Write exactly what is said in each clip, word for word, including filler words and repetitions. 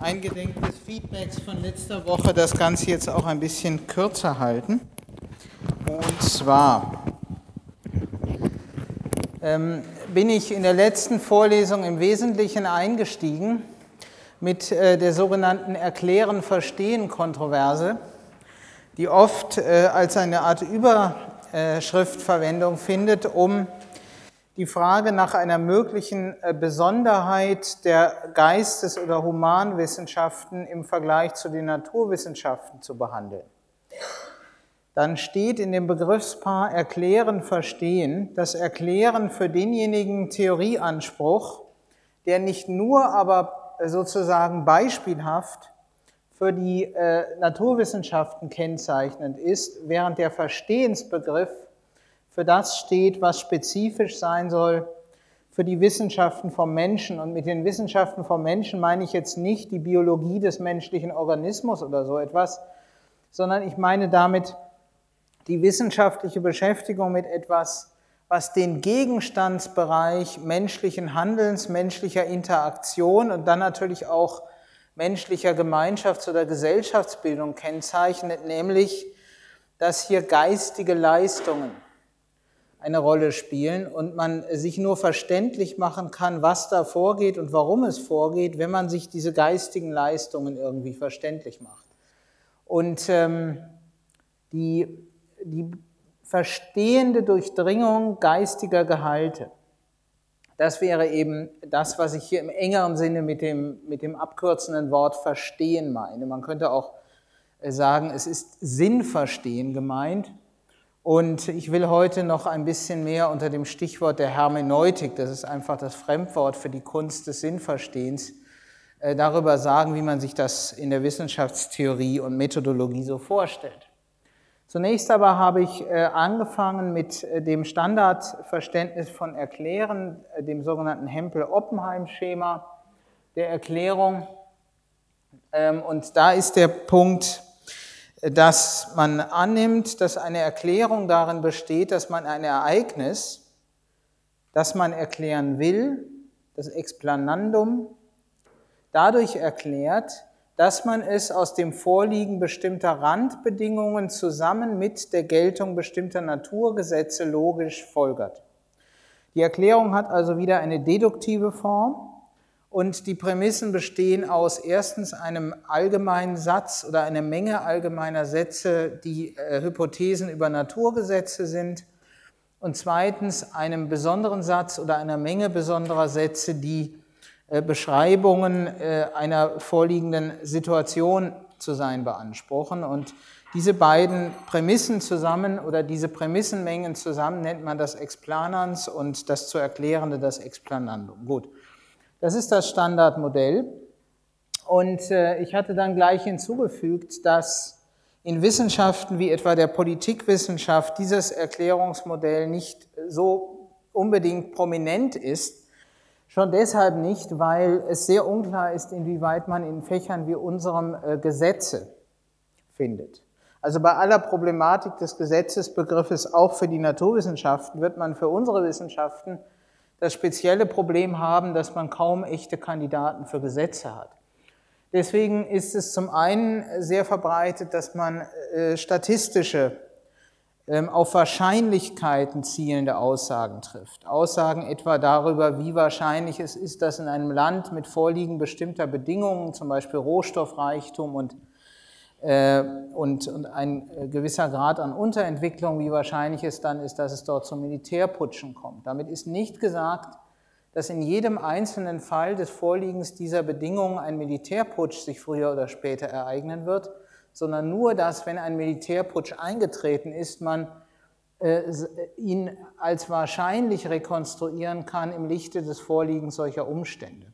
eingedenk des Feedbacks von letzter Woche das Ganze jetzt auch ein bisschen kürzer halten. Und zwar ähm, bin ich in der letzten Vorlesung im Wesentlichen eingestiegen mit äh, der sogenannten Erklären-Verstehen-Kontroverse, die oft äh, als eine Art Überschrift Verwendung findet, um die Frage nach einer möglichen Besonderheit der Geistes- oder Humanwissenschaften im Vergleich zu den Naturwissenschaften zu behandeln. Dann steht in dem Begriffspaar Erklären, Verstehen das Erklären für denjenigen Theorieanspruch, der nicht nur, aber sozusagen beispielhaft für die äh, Naturwissenschaften kennzeichnend ist, während der Verstehensbegriff für das steht, was spezifisch sein soll für die Wissenschaften vom Menschen. Und mit den Wissenschaften vom Menschen meine ich jetzt nicht die Biologie des menschlichen Organismus oder so etwas, sondern ich meine damit die wissenschaftliche Beschäftigung mit etwas, was den Gegenstandsbereich menschlichen Handelns, menschlicher Interaktion und dann natürlich auch menschlicher Gemeinschafts- oder Gesellschaftsbildung kennzeichnet, nämlich, dass hier geistige Leistungen eine Rolle spielen und man sich nur verständlich machen kann, was da vorgeht und warum es vorgeht, wenn man sich diese geistigen Leistungen irgendwie verständlich macht. Und ähm, die, die verstehende Durchdringung geistiger Gehalte, das wäre eben das, was ich hier im engeren Sinne mit dem, mit dem abkürzenden Wort Verstehen meine. Man könnte auch sagen, es ist Sinnverstehen gemeint. Und ich will heute noch ein bisschen mehr unter dem Stichwort der Hermeneutik, das ist einfach das Fremdwort für die Kunst des Sinnverstehens, äh, darüber sagen, wie man sich das in der Wissenschaftstheorie und Methodologie so vorstellt. Zunächst aber habe ich äh, angefangen mit äh, dem Standardverständnis von Erklären, äh, dem sogenannten Hempel-Oppenheim-Schema der Erklärung. Ähm, und da ist der Punkt, dass man annimmt, dass eine Erklärung darin besteht, dass man ein Ereignis, das man erklären will, das Explanandum, dadurch erklärt, dass man es aus dem Vorliegen bestimmter Randbedingungen zusammen mit der Geltung bestimmter Naturgesetze logisch folgert. Die Erklärung hat also wieder eine deduktive Form. Und die Prämissen bestehen aus erstens einem allgemeinen Satz oder einer Menge allgemeiner Sätze, die äh, Hypothesen über Naturgesetze sind, und zweitens einem besonderen Satz oder einer Menge besonderer Sätze, die äh, Beschreibungen äh, einer vorliegenden Situation zu sein beanspruchen. Und diese beiden Prämissen zusammen oder diese Prämissenmengen zusammen nennt man das Explanans und das zu Erklärende das Explanandum. Gut. Das ist das Standardmodell und äh, ich hatte dann gleich hinzugefügt, dass in Wissenschaften wie etwa der Politikwissenschaft dieses Erklärungsmodell nicht so unbedingt prominent ist, schon deshalb nicht, weil es sehr unklar ist, inwieweit man in Fächern wie unserem äh, Gesetze findet. Also bei aller Problematik des Gesetzesbegriffes auch für die Naturwissenschaften wird man für unsere Wissenschaften das spezielle Problem haben, dass man kaum echte Kandidaten für Gesetze hat. Deswegen ist es zum einen sehr verbreitet, dass man äh, statistische, ähm, auf Wahrscheinlichkeiten zielende Aussagen trifft. Aussagen etwa darüber, wie wahrscheinlich es ist, dass in einem Land mit Vorliegen bestimmter Bedingungen, zum Beispiel Rohstoffreichtum und Und, und ein gewisser Grad an Unterentwicklung, wie wahrscheinlich es dann ist, dass es dort zu Militärputschen kommt. Damit ist nicht gesagt, dass in jedem einzelnen Fall des Vorliegens dieser Bedingungen ein Militärputsch sich früher oder später ereignen wird, sondern nur, dass, wenn ein Militärputsch eingetreten ist, man äh, ihn als wahrscheinlich rekonstruieren kann im Lichte des Vorliegens solcher Umstände.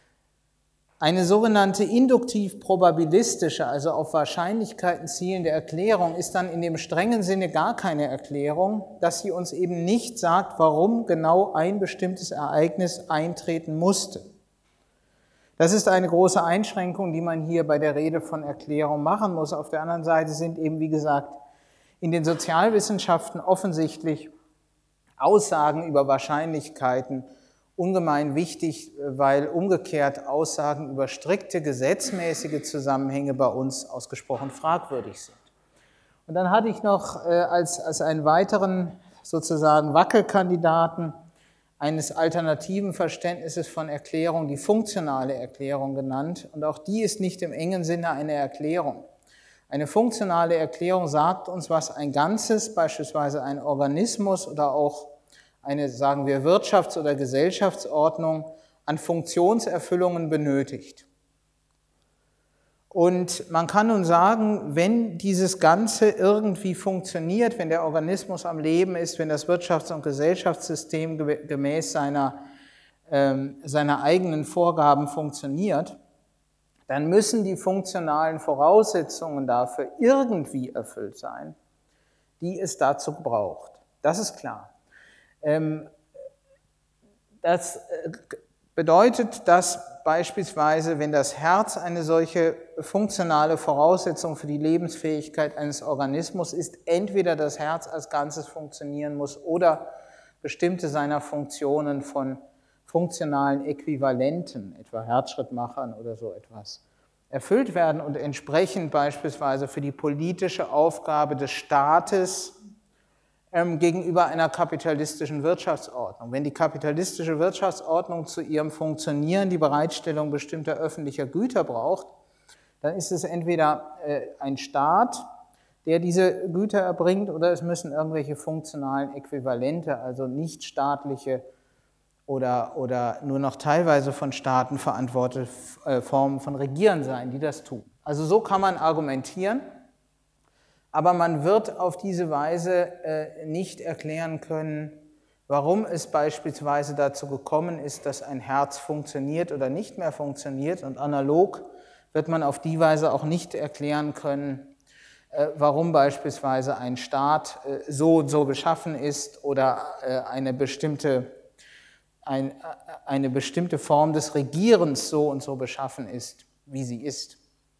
Eine sogenannte induktiv-probabilistische, also auf Wahrscheinlichkeiten zielende Erklärung ist dann in dem strengen Sinne gar keine Erklärung, dass sie uns eben nicht sagt, warum genau ein bestimmtes Ereignis eintreten musste. Das ist eine große Einschränkung, die man hier bei der Rede von Erklärung machen muss. Auf der anderen Seite sind eben, wie gesagt, in den Sozialwissenschaften offensichtlich Aussagen über Wahrscheinlichkeiten ungemein wichtig, weil umgekehrt Aussagen über strikte gesetzmäßige Zusammenhänge bei uns ausgesprochen fragwürdig sind. Und dann hatte ich noch äh, als, als einen weiteren sozusagen Wackelkandidaten eines alternativen Verständnisses von Erklärung die funktionale Erklärung genannt. Und auch die ist nicht im engen Sinne eine Erklärung. Eine funktionale Erklärung sagt uns, was ein Ganzes, beispielsweise ein Organismus oder auch eine, sagen wir, Wirtschafts- oder Gesellschaftsordnung an Funktionserfüllungen benötigt. Und man kann nun sagen, wenn dieses Ganze irgendwie funktioniert, wenn der Organismus am Leben ist, wenn das Wirtschafts- und Gesellschaftssystem gemäß seiner, ähm, seiner eigenen Vorgaben funktioniert, dann müssen die funktionalen Voraussetzungen dafür irgendwie erfüllt sein, die es dazu braucht. Das ist klar. Ähm, das bedeutet, dass beispielsweise, wenn das Herz eine solche funktionale Voraussetzung für die Lebensfähigkeit eines Organismus ist, entweder das Herz als Ganzes funktionieren muss oder bestimmte seiner Funktionen von funktionalen Äquivalenten, etwa Herzschrittmachern oder so etwas, erfüllt werden und entsprechend beispielsweise für die politische Aufgabe des Staates ähm, gegenüber einer kapitalistischen Wirtschaftsordnung. Wenn die kapitalistische Wirtschaftsordnung zu ihrem Funktionieren die Bereitstellung bestimmter öffentlicher Güter braucht, dann ist es entweder äh, ein Staat, der diese Güter erbringt, oder es müssen irgendwelche funktionalen Äquivalente, also nichtstaatliche oder, oder nur noch teilweise von Staaten verantwortete äh, Formen von Regieren sein, die das tun. Also so kann man argumentieren. Aber man wird auf diese Weise äh, nicht erklären können, warum es beispielsweise dazu gekommen ist, dass ein Herz funktioniert oder nicht mehr funktioniert. Und analog wird man auf die Weise auch nicht erklären können, äh, warum beispielsweise ein Staat äh, so und so beschaffen ist oder äh, eine bestimmte, ein, äh, eine bestimmte Form des Regierens so und so beschaffen ist, wie sie ist.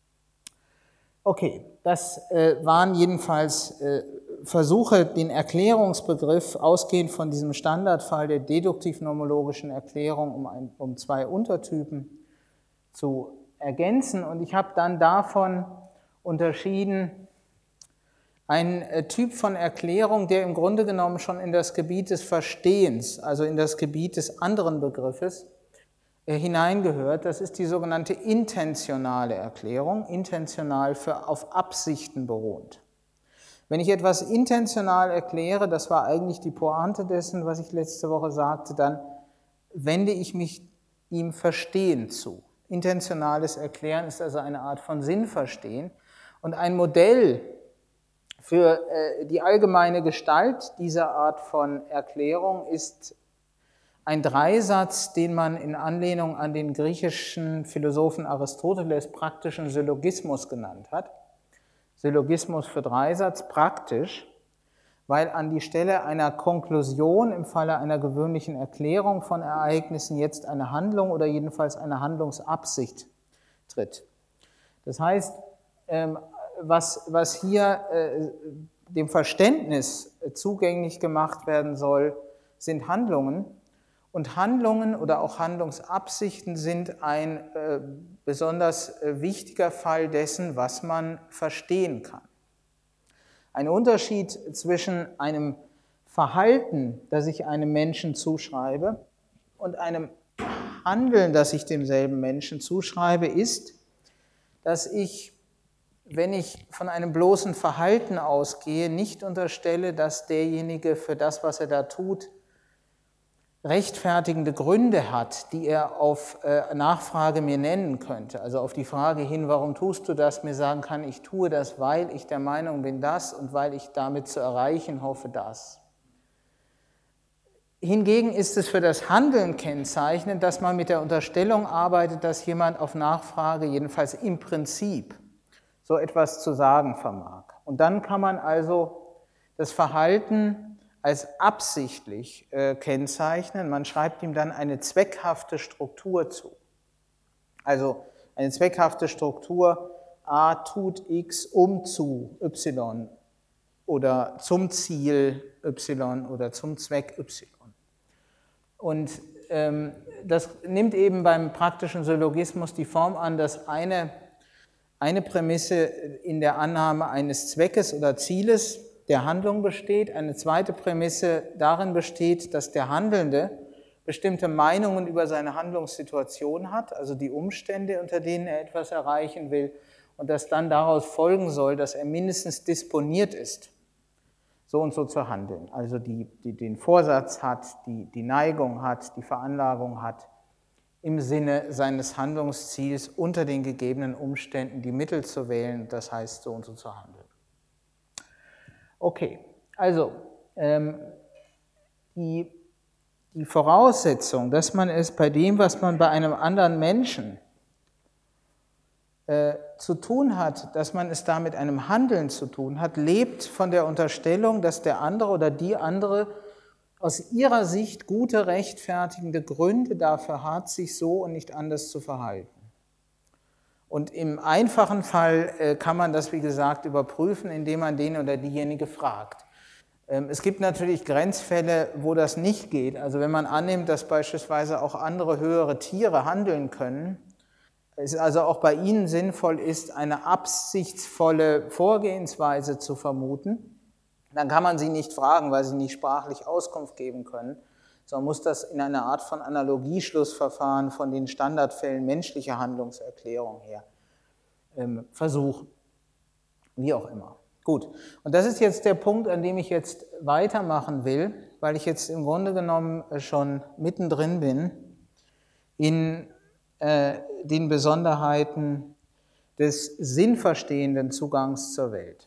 Okay, das äh, waren jedenfalls äh, Versuche, den Erklärungsbegriff ausgehend von diesem Standardfall der deduktiv-nomologischen Erklärung um, ein, um zwei Untertypen zu ergänzen. Und ich habe dann davon unterschieden einen äh, Typ von Erklärung, der im Grunde genommen schon in das Gebiet des Verstehens, also in das Gebiet des anderen Begriffes, hineingehört. Das ist die sogenannte intentionale Erklärung, intentional für auf Absichten beruhend. Wenn ich etwas intentional erkläre, das war eigentlich die Pointe dessen, was ich letzte Woche sagte, dann wende ich mich ihm Verstehen zu. Intentionales Erklären ist also eine Art von Sinnverstehen. Und ein Modell für äh, die allgemeine Gestalt dieser Art von Erklärung ist ein Dreisatz, den man in Anlehnung an den griechischen Philosophen Aristoteles praktischen Syllogismus genannt hat. Syllogismus für Dreisatz, praktisch, weil an die Stelle einer Konklusion im Falle einer gewöhnlichen Erklärung von Ereignissen jetzt eine Handlung oder jedenfalls eine Handlungsabsicht tritt. Das heißt, was, was hier dem Verständnis zugänglich gemacht werden soll, sind Handlungen. Und Handlungen oder auch Handlungsabsichten sind ein äh, besonders äh, wichtiger Fall dessen, was man verstehen kann. Ein Unterschied zwischen einem Verhalten, das ich einem Menschen zuschreibe, und einem Handeln, das ich demselben Menschen zuschreibe, ist, dass ich, wenn ich von einem bloßen Verhalten ausgehe, nicht unterstelle, dass derjenige für das, was er da tut, rechtfertigende Gründe hat, die er auf äh, Nachfrage mir nennen könnte. Also auf die Frage hin, warum tust du das, mir sagen kann, ich tue das, weil ich der Meinung bin das und weil ich damit zu erreichen hoffe das. Hingegen ist es für das Handeln kennzeichnend, dass man mit der Unterstellung arbeitet, dass jemand auf Nachfrage, jedenfalls im Prinzip, so etwas zu sagen vermag. Und dann kann man also das Verhalten als absichtlich äh, kennzeichnen. Man schreibt ihm dann eine zweckhafte Struktur zu. Also eine zweckhafte Struktur, A tut X um zu Y oder zum Ziel Y oder zum Zweck Y. Und ähm, das nimmt eben beim praktischen Syllogismus die Form an, dass eine, eine Prämisse in der Annahme eines Zweckes oder Zieles der Handlung besteht, eine zweite Prämisse darin besteht, dass der Handelnde bestimmte Meinungen über seine Handlungssituation hat, also die Umstände, unter denen er etwas erreichen will, und dass dann daraus folgen soll, dass er mindestens disponiert ist, so und so zu handeln, also die, die den Vorsatz hat, die, die Neigung hat, die Veranlagung hat, im Sinne seines Handlungsziels unter den gegebenen Umständen die Mittel zu wählen, das heißt so und so zu handeln. Okay, also ähm, die, die Voraussetzung, dass man es bei dem, was man bei einem anderen Menschen äh, zu tun hat, dass man es da mit einem Handeln zu tun hat, lebt von der Unterstellung, dass der andere oder die andere aus ihrer Sicht gute, rechtfertigende Gründe dafür hat, sich so und nicht anders zu verhalten. Und im einfachen Fall äh, kann man das, wie gesagt, überprüfen, indem man den oder diejenige fragt. Ähm, es gibt natürlich Grenzfälle, wo das nicht geht. Also wenn man annimmt, dass beispielsweise auch andere höhere Tiere handeln können, es also auch bei ihnen sinnvoll ist, eine absichtsvolle Vorgehensweise zu vermuten, dann kann man sie nicht fragen, weil sie nicht sprachlich Auskunft geben können, sondern muss das in einer Art von Analogieschlussverfahren von den Standardfällen menschlicher Handlungserklärung her ähm, versuchen. Wie auch immer. Gut, und das ist jetzt der Punkt, an dem ich jetzt weitermachen will, weil ich jetzt im Grunde genommen schon mittendrin bin in äh, den Besonderheiten des sinnverstehenden Zugangs zur Welt.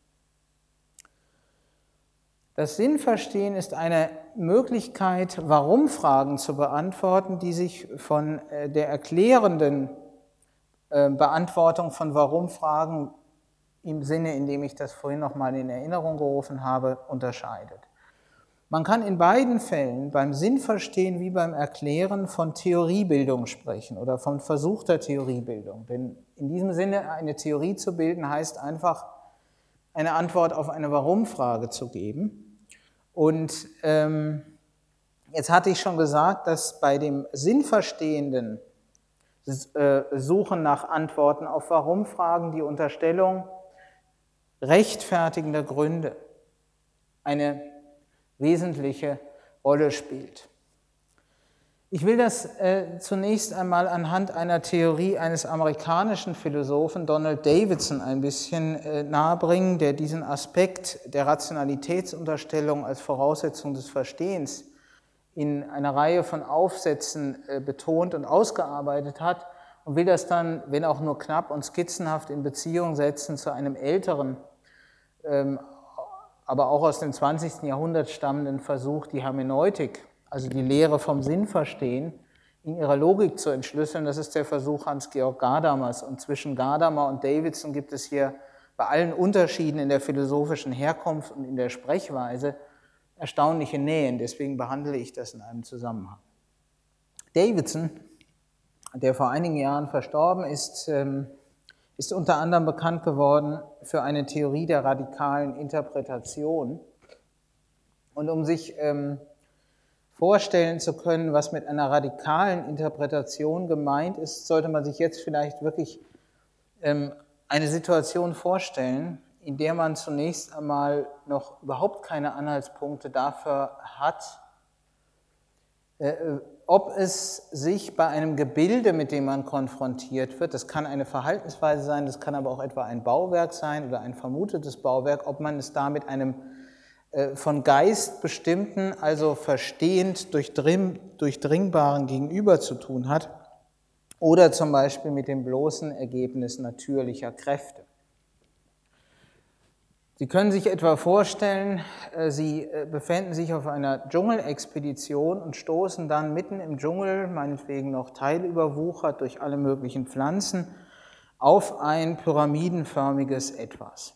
Das Sinnverstehen ist eine Möglichkeit, Warum-Fragen zu beantworten, die sich von der erklärenden Beantwortung von Warum-Fragen im Sinne, in dem ich das vorhin nochmal in Erinnerung gerufen habe, unterscheidet. Man kann in beiden Fällen, beim Sinnverstehen wie beim Erklären, von Theoriebildung sprechen oder von versuchter Theoriebildung. Denn in diesem Sinne, eine Theorie zu bilden, heißt einfach, eine Antwort auf eine Warum-Frage zu geben. Und ähm, jetzt hatte ich schon gesagt, dass bei dem sinnverstehenden äh, Suchen nach Antworten auf Warum-Fragen die Unterstellung rechtfertigender Gründe eine wesentliche Rolle spielt. Ich will das äh, zunächst einmal anhand einer Theorie eines amerikanischen Philosophen, Donald Davidson, ein bisschen äh, nahebringen, der diesen Aspekt der Rationalitätsunterstellung als Voraussetzung des Verstehens in einer Reihe von Aufsätzen äh, betont und ausgearbeitet hat und will das dann, wenn auch nur knapp und skizzenhaft, in Beziehung setzen zu einem älteren, ähm, aber auch aus dem zwanzigsten Jahrhundert stammenden Versuch, die Hermeneutik, also die Lehre vom Sinnverstehen, in ihrer Logik zu entschlüsseln. Das ist der Versuch Hans-Georg Gadamers. Und zwischen Gadamer und Davidson gibt es hier bei allen Unterschieden in der philosophischen Herkunft und in der Sprechweise erstaunliche Nähen. Deswegen behandle ich das in einem Zusammenhang. Davidson, der vor einigen Jahren verstorben ist, ist unter anderem bekannt geworden für eine Theorie der radikalen Interpretation. Und um sich vorstellen zu können, was mit einer radikalen Interpretation gemeint ist, sollte man sich jetzt vielleicht wirklich ähm, eine Situation vorstellen, in der man zunächst einmal noch überhaupt keine Anhaltspunkte dafür hat, äh, ob es sich bei einem Gebilde, mit dem man konfrontiert wird, das kann eine Verhaltensweise sein, das kann aber auch etwa ein Bauwerk sein oder ein vermutetes Bauwerk, ob man es da mit einem von Geist bestimmten, also verstehend durchdring, durchdringbaren Gegenüber zu tun hat oder zum Beispiel mit dem bloßen Ergebnis natürlicher Kräfte. Sie können sich etwa vorstellen, Sie befänden sich auf einer Dschungelexpedition und stoßen dann mitten im Dschungel, meinetwegen noch teilüberwuchert durch alle möglichen Pflanzen, auf ein pyramidenförmiges Etwas.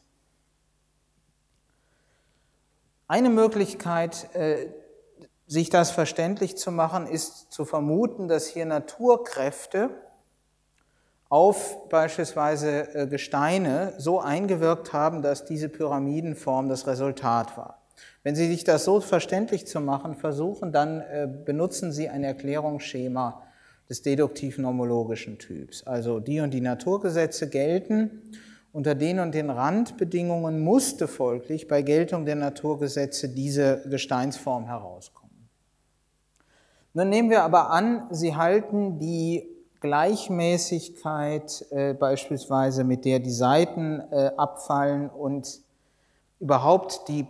Eine Möglichkeit, sich das verständlich zu machen, ist zu vermuten, dass hier Naturkräfte auf beispielsweise Gesteine so eingewirkt haben, dass diese Pyramidenform das Resultat war. Wenn Sie sich das so verständlich zu machen versuchen, dann äh, benutzen Sie ein Erklärungsschema des deduktiv-nomologischen Typs. Also die und die Naturgesetze gelten, unter den und den Randbedingungen musste folglich bei Geltung der Naturgesetze diese Gesteinsform herauskommen. Nun nehmen wir aber an, Sie halten die Gleichmäßigkeit äh, beispielsweise, mit der die Seiten äh, abfallen und überhaupt die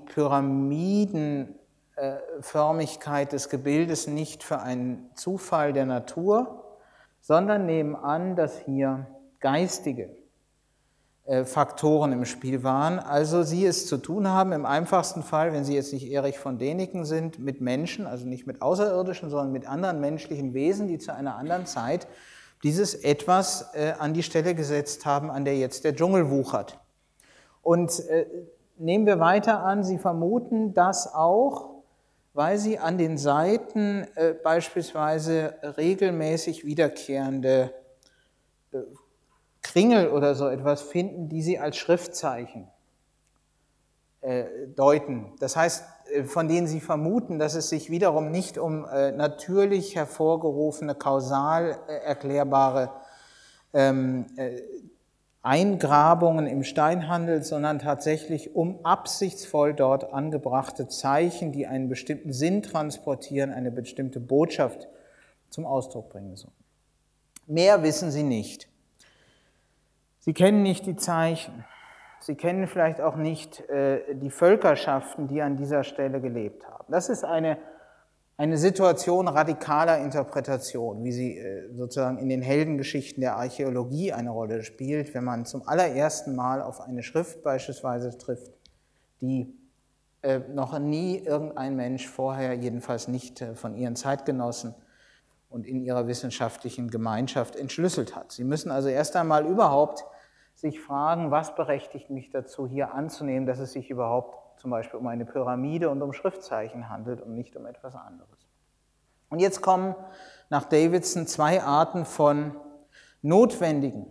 Pyramidenförmigkeit des Gebildes nicht für einen Zufall der Natur, sondern nehmen an, dass hier geistige Faktoren im Spiel waren. Also Sie es zu tun haben, im einfachsten Fall, wenn Sie jetzt nicht Erich von Däniken sind, mit Menschen, also nicht mit Außerirdischen, sondern mit anderen menschlichen Wesen, die zu einer anderen Zeit dieses Etwas an die Stelle gesetzt haben, an der jetzt der Dschungel wuchert. Und nehmen wir weiter an, Sie vermuten das auch, weil Sie an den Seiten äh, beispielsweise regelmäßig wiederkehrende äh, Kringel oder so etwas finden, die Sie als Schriftzeichen äh, deuten. Das heißt, äh, von denen Sie vermuten, dass es sich wiederum nicht um äh, natürlich hervorgerufene, kausal äh, erklärbare ähm, äh, Eingrabungen im Stein handelt, sondern tatsächlich um absichtsvoll dort angebrachte Zeichen, die einen bestimmten Sinn transportieren, eine bestimmte Botschaft zum Ausdruck bringen sollen. Mehr wissen Sie nicht. Sie kennen nicht die Zeichen. Sie kennen vielleicht auch nicht äh, die Völkerschaften, die an dieser Stelle gelebt haben. Das ist eine Eine Situation radikaler Interpretation, wie sie sozusagen in den Heldengeschichten der Archäologie eine Rolle spielt, wenn man zum allerersten Mal auf eine Schrift beispielsweise trifft, die noch nie irgendein Mensch vorher, jedenfalls nicht von ihren Zeitgenossen und in ihrer wissenschaftlichen Gemeinschaft entschlüsselt hat. Sie müssen also erst einmal überhaupt sich fragen, was berechtigt mich dazu, hier anzunehmen, dass es sich überhaupt zum Beispiel um eine Pyramide und um Schriftzeichen handelt und nicht um etwas anderes. Und jetzt kommen nach Davidson zwei Arten von notwendigen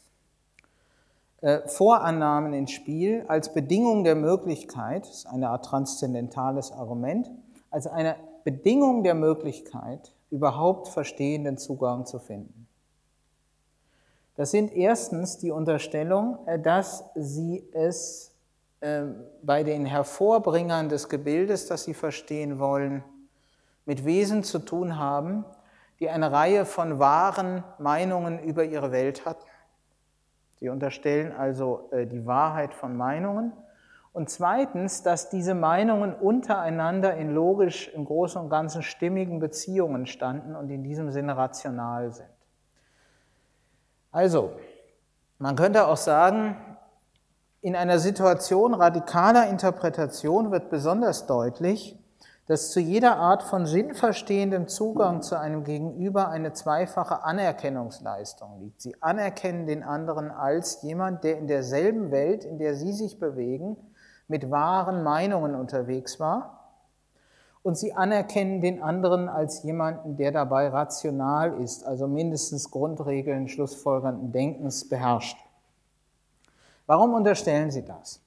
äh, Vorannahmen ins Spiel als Bedingung der Möglichkeit, das ist eine Art transzendentales Argument, als eine Bedingung der Möglichkeit, überhaupt verstehenden Zugang zu finden. Das sind erstens die Unterstellung, dass Sie es bei den Hervorbringern des Gebildes, das Sie verstehen wollen, mit Wesen zu tun haben, die eine Reihe von wahren Meinungen über ihre Welt hatten. Sie unterstellen also die Wahrheit von Meinungen. Und zweitens, dass diese Meinungen untereinander in logisch im Großen und Ganzen stimmigen Beziehungen standen und in diesem Sinne rational sind. Also, man könnte auch sagen, in einer Situation radikaler Interpretation wird besonders deutlich, dass zu jeder Art von sinnverstehendem Zugang zu einem Gegenüber eine zweifache Anerkennungsleistung liegt. Sie anerkennen den anderen als jemand, der in derselben Welt, in der Sie sich bewegen, mit wahren Meinungen unterwegs war. Und Sie anerkennen den anderen als jemanden, der dabei rational ist, also mindestens Grundregeln schlussfolgernden Denkens beherrscht. Warum unterstellen Sie das?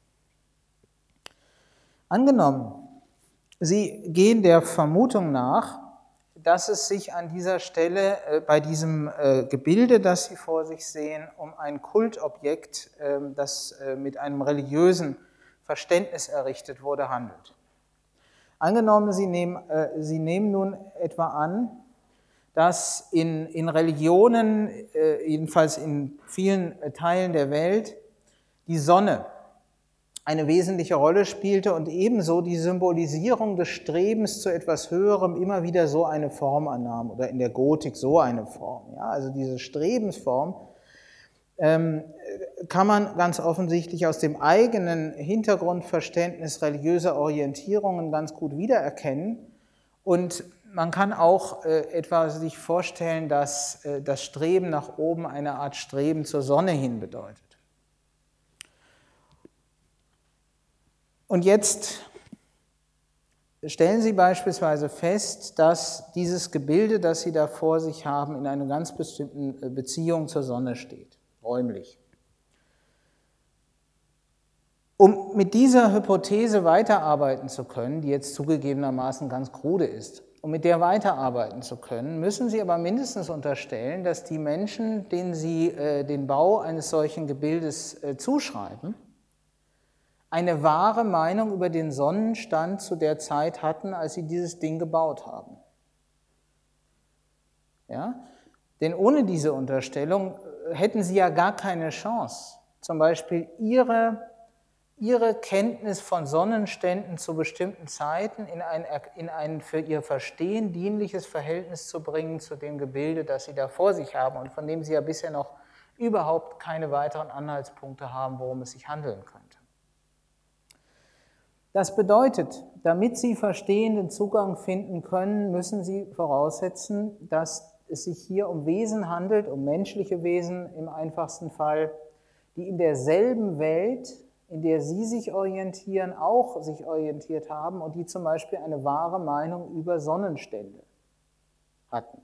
Angenommen, Sie gehen der Vermutung nach, dass es sich an dieser Stelle äh, bei diesem äh, Gebilde, das Sie vor sich sehen, um ein Kultobjekt, äh, das äh, mit einem religiösen Verständnis errichtet wurde, handelt. Angenommen, Sie nehmen, äh, Sie nehmen nun etwa an, dass in, in Religionen, äh, jedenfalls in vielen Teilen der Welt, die Sonne eine wesentliche Rolle spielte und ebenso die Symbolisierung des Strebens zu etwas Höherem immer wieder so eine Form annahm oder in der Gotik so eine Form. Ja, also diese Strebensform ähm, kann man ganz offensichtlich aus dem eigenen Hintergrundverständnis religiöser Orientierungen ganz gut wiedererkennen. Und man kann auch äh, etwa sich vorstellen, dass äh, das Streben nach oben eine Art Streben zur Sonne hin bedeutet. Und jetzt stellen Sie beispielsweise fest, dass dieses Gebilde, das Sie da vor sich haben, in einer ganz bestimmten Beziehung zur Sonne steht, räumlich. Um mit dieser Hypothese weiterarbeiten zu können, die jetzt zugegebenermaßen ganz krude ist, um mit der weiterarbeiten zu können, müssen Sie aber mindestens unterstellen, dass die Menschen, denen Sie äh, den Bau eines solchen Gebildes äh, zuschreiben, eine wahre Meinung über den Sonnenstand zu der Zeit hatten, als sie dieses Ding gebaut haben. Ja? Denn ohne diese Unterstellung hätten Sie ja gar keine Chance, zum Beispiel Ihre, Ihre Kenntnis von Sonnenständen zu bestimmten Zeiten in ein, in ein für Ihr Verstehen dienliches Verhältnis zu bringen zu dem Gebilde, das Sie da vor sich haben und von dem Sie ja bisher noch überhaupt keine weiteren Anhaltspunkte haben, worum es sich handeln könnte. Das bedeutet, damit Sie verstehenden Zugang finden können, müssen Sie voraussetzen, dass es sich hier um Wesen handelt, um menschliche Wesen im einfachsten Fall, die in derselben Welt, in der Sie sich orientieren, auch sich orientiert haben und die zum Beispiel eine wahre Meinung über Sonnenstände hatten.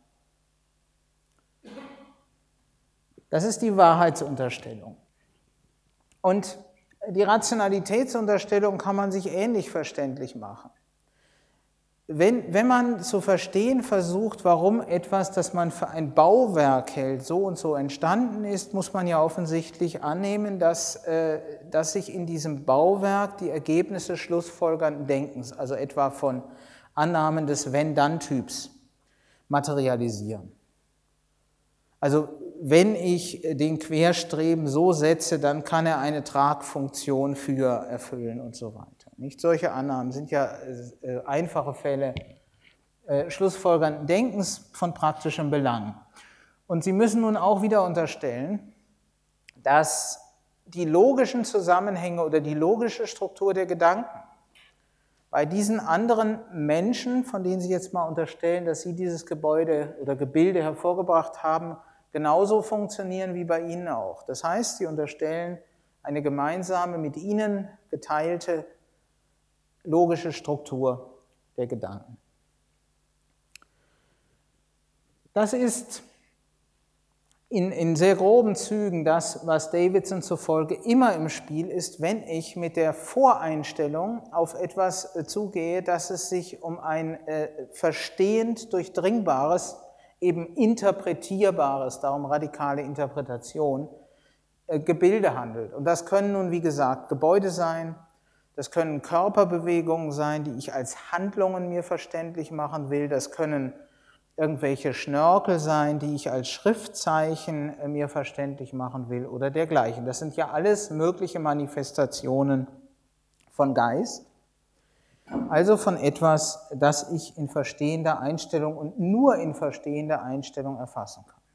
Das ist die Wahrheitsunterstellung. Und die Rationalitätsunterstellung kann man sich ähnlich verständlich machen. Wenn, wenn man zu verstehen versucht, warum etwas, das man für ein Bauwerk hält, so und so entstanden ist, muss man ja offensichtlich annehmen, dass, äh, dass sich in diesem Bauwerk die Ergebnisse schlussfolgernden Denkens, also etwa von Annahmen des Wenn-Dann-Typs, materialisieren. Also wenn ich den Querstreben so setze, dann kann er eine Tragfunktion für erfüllen und so weiter. Nicht? Solche Annahmen sind ja äh, einfache Fälle äh, schlussfolgernden Denkens von praktischem Belang. Und Sie müssen nun auch wieder unterstellen, dass die logischen Zusammenhänge oder die logische Struktur der Gedanken bei diesen anderen Menschen, von denen Sie jetzt mal unterstellen, dass Sie dieses Gebäude oder Gebilde hervorgebracht haben, genauso funktionieren wie bei Ihnen auch. Das heißt, Sie unterstellen eine gemeinsame, mit Ihnen geteilte logische Struktur der Gedanken. Das ist in, in sehr groben Zügen das, was Davidson zufolge immer im Spiel ist, wenn ich mit der Voreinstellung auf etwas äh, zugehe, dass es sich um ein äh, verstehend durchdringbares, eben interpretierbares, darum radikale Interpretation, äh, Gebilde handelt. Und das können nun, wie gesagt, Gebäude sein, das können Körperbewegungen sein, die ich als Handlungen mir verständlich machen will, das können irgendwelche Schnörkel sein, die ich als Schriftzeichen äh, mir verständlich machen will oder dergleichen. Das sind ja alles mögliche Manifestationen von Geist. Also von etwas, das ich in verstehender Einstellung und nur in verstehender Einstellung erfassen kann.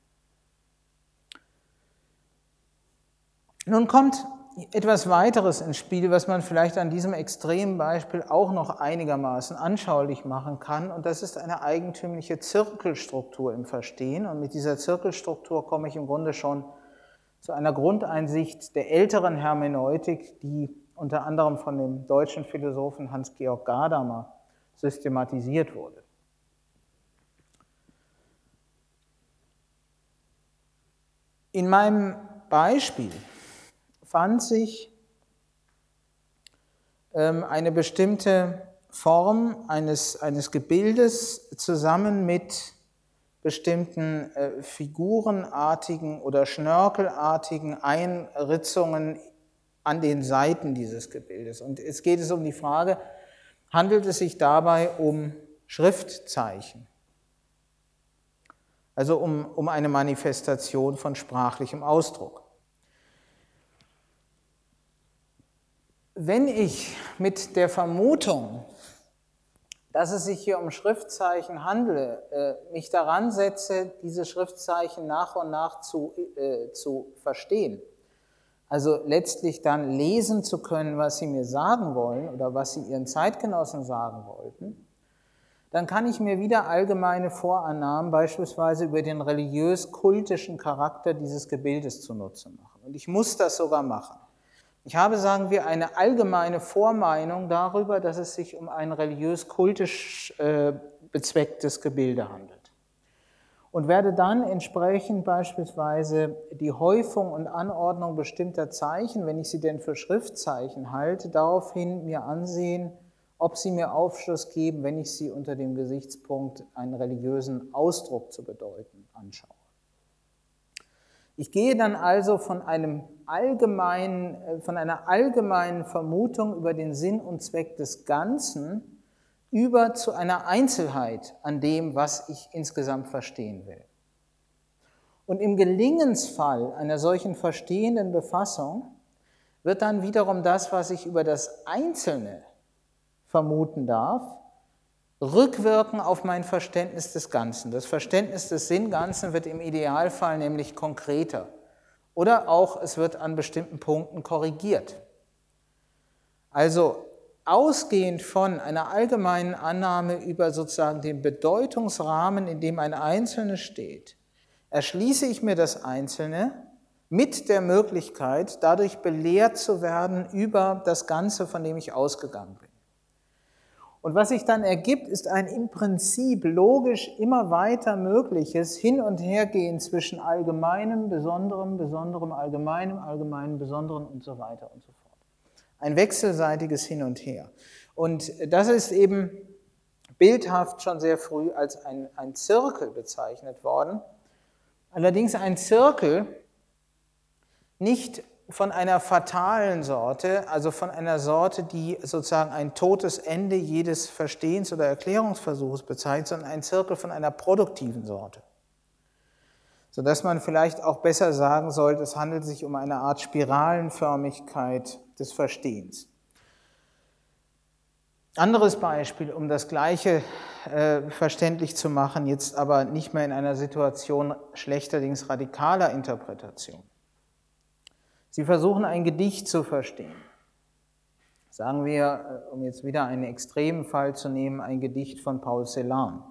Nun kommt etwas weiteres ins Spiel, was man vielleicht an diesem extremen Beispiel auch noch einigermaßen anschaulich machen kann, und das ist eine eigentümliche Zirkelstruktur im Verstehen. Und mit dieser Zirkelstruktur komme ich im Grunde schon zu einer Grundeinsicht der älteren Hermeneutik, die unter anderem von dem deutschen Philosophen Hans-Georg Gadamer systematisiert wurde. In meinem Beispiel fand sich ähm, eine bestimmte Form eines, eines Gebildes zusammen mit bestimmten äh, figurenartigen oder schnörkelartigen Einritzungen an den Seiten dieses Gebildes. Und jetzt geht es um die Frage, handelt es sich dabei um Schriftzeichen? Also um, um eine Manifestation von sprachlichem Ausdruck. Wenn ich mit der Vermutung, dass es sich hier um Schriftzeichen handele, mich daran setze, diese Schriftzeichen nach und nach zu, äh, zu verstehen, also letztlich dann lesen zu können, was sie mir sagen wollen oder was sie ihren Zeitgenossen sagen wollten, dann kann ich mir wieder allgemeine Vorannahmen beispielsweise über den religiös-kultischen Charakter dieses Gebildes zunutze machen. Und ich muss das sogar machen. Ich habe, sagen wir, eine allgemeine Vormeinung darüber, dass es sich um ein religiös-kultisch äh, bezwecktes Gebilde handelt. und werde dann entsprechend beispielsweise die Häufung und Anordnung bestimmter Zeichen, wenn ich sie denn für Schriftzeichen halte, daraufhin mir ansehen, ob sie mir Aufschluss geben, wenn ich sie unter dem Gesichtspunkt, einen religiösen Ausdruck zu bedeuten, anschaue. Ich gehe dann also von, einem allgemeinen, von einer allgemeinen Vermutung über den Sinn und Zweck des Ganzen über zu einer Einzelheit an dem, was ich insgesamt verstehen will. Und im Gelingensfall einer solchen verstehenden Befassung wird dann wiederum das, was ich über das Einzelne vermuten darf, rückwirken auf mein Verständnis des Ganzen. Das Verständnis des Sinn-Ganzen wird im Idealfall nämlich konkreter. Oder auch, es wird an bestimmten Punkten korrigiert. Also ausgehend von einer allgemeinen Annahme über sozusagen den Bedeutungsrahmen, in dem ein Einzelnes steht, erschließe ich mir das Einzelne mit der Möglichkeit, dadurch belehrt zu werden über das Ganze, von dem ich ausgegangen bin. Und was sich dann ergibt, ist ein im Prinzip logisch immer weiter mögliches Hin- und Hergehen zwischen Allgemeinem, Besonderem, Besonderem, Allgemeinem, Allgemeinem, Besonderen und so weiter und so fort. Ein wechselseitiges Hin und Her. Und das ist eben bildhaft schon sehr früh als ein, ein Zirkel bezeichnet worden. Allerdings ein Zirkel nicht von einer fatalen Sorte, also von einer Sorte, die sozusagen ein totes Ende jedes Verstehens- oder Erklärungsversuchs bezeichnet, sondern ein Zirkel von einer produktiven Sorte. Sodass man vielleicht auch besser sagen sollte, es handelt sich um eine Art Spiralenförmigkeit des Verstehens. Anderes Beispiel, um das Gleiche äh, verständlich zu machen, jetzt aber nicht mehr in einer Situation schlechterdings radikaler Interpretation. Sie versuchen, ein Gedicht zu verstehen. Sagen wir, um jetzt wieder einen extremen Fall zu nehmen, ein Gedicht von Paul Celan.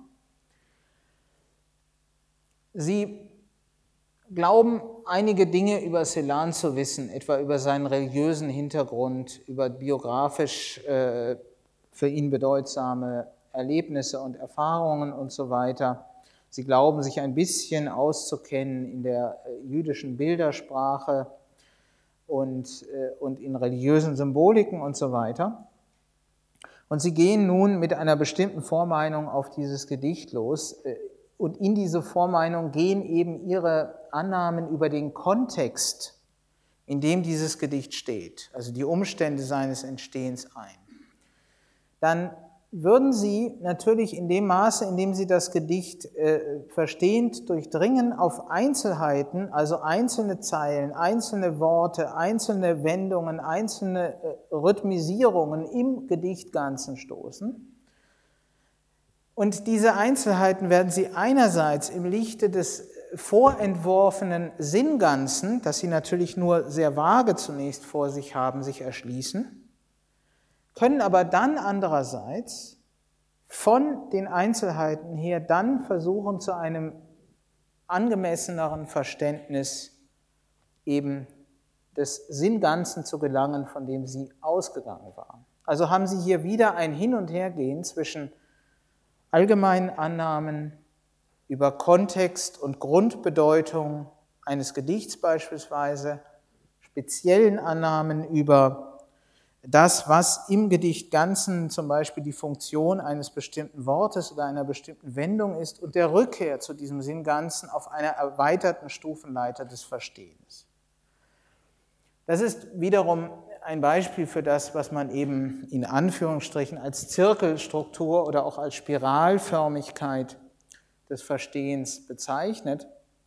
Sie glauben, einige Dinge über Celan zu wissen, etwa über seinen religiösen Hintergrund, über biografisch äh, für ihn bedeutsame Erlebnisse und Erfahrungen und so weiter. Sie glauben, sich ein bisschen auszukennen in der äh, jüdischen Bildersprache, Und, und in religiösen Symboliken und so weiter. Und sie gehen nun mit einer bestimmten Vormeinung auf dieses Gedicht los. Und in diese Vormeinung gehen eben ihre Annahmen über den Kontext, in dem dieses Gedicht steht, also die Umstände seines Entstehens ein. Dann würden Sie natürlich in dem Maße, in dem Sie das Gedicht äh, verstehend durchdringen, auf Einzelheiten, also einzelne Zeilen, einzelne Worte, einzelne Wendungen, einzelne äh, Rhythmisierungen im Gedichtganzen stoßen. Und diese Einzelheiten werden Sie einerseits im Lichte des vorentworfenen Sinnganzen, das Sie natürlich nur sehr vage zunächst vor sich haben, sich erschließen, können aber dann andererseits von den Einzelheiten her dann versuchen, zu einem angemesseneren Verständnis eben des Sinnganzen zu gelangen, von dem sie ausgegangen waren. Also haben Sie hier wieder ein Hin- und Hergehen zwischen allgemeinen Annahmen über Kontext und Grundbedeutung eines Gedichts beispielsweise, speziellen Annahmen über das, was im Gedicht Ganzen zum Beispiel die Funktion eines bestimmten Wortes oder einer bestimmten Wendung ist und der Rückkehr zu diesem Sinn Ganzen auf einer erweiterten Stufenleiter des Verstehens. Das ist wiederum ein Beispiel für das, was man eben in Anführungsstrichen als Zirkelstruktur oder auch als Spiralförmigkeit des Verstehens bezeichnet.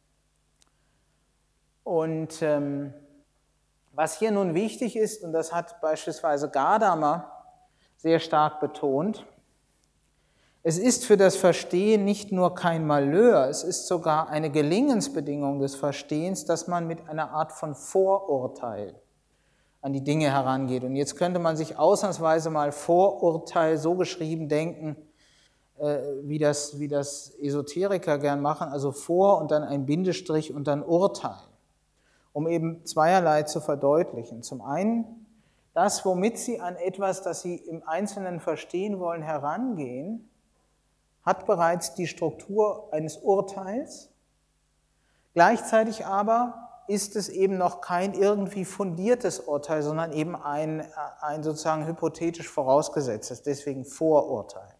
Und ähm, was hier nun wichtig ist, und das hat beispielsweise Gadamer sehr stark betont, es ist für das Verstehen nicht nur kein Malheur, es ist sogar eine Gelingensbedingung des Verstehens, dass man mit einer Art von Vorurteil an die Dinge herangeht. Und jetzt könnte man sich ausnahmsweise mal Vorurteil so geschrieben denken, wie das, wie das Esoteriker gern machen, also Vor und dann ein Bindestrich und dann Urteil, um eben zweierlei zu verdeutlichen. Zum einen, das, womit Sie an etwas, das Sie im Einzelnen verstehen wollen, herangehen, hat bereits die Struktur eines Urteils, gleichzeitig aber ist es eben noch kein irgendwie fundiertes Urteil, sondern eben ein, ein sozusagen hypothetisch vorausgesetztes, deswegen Vorurteil.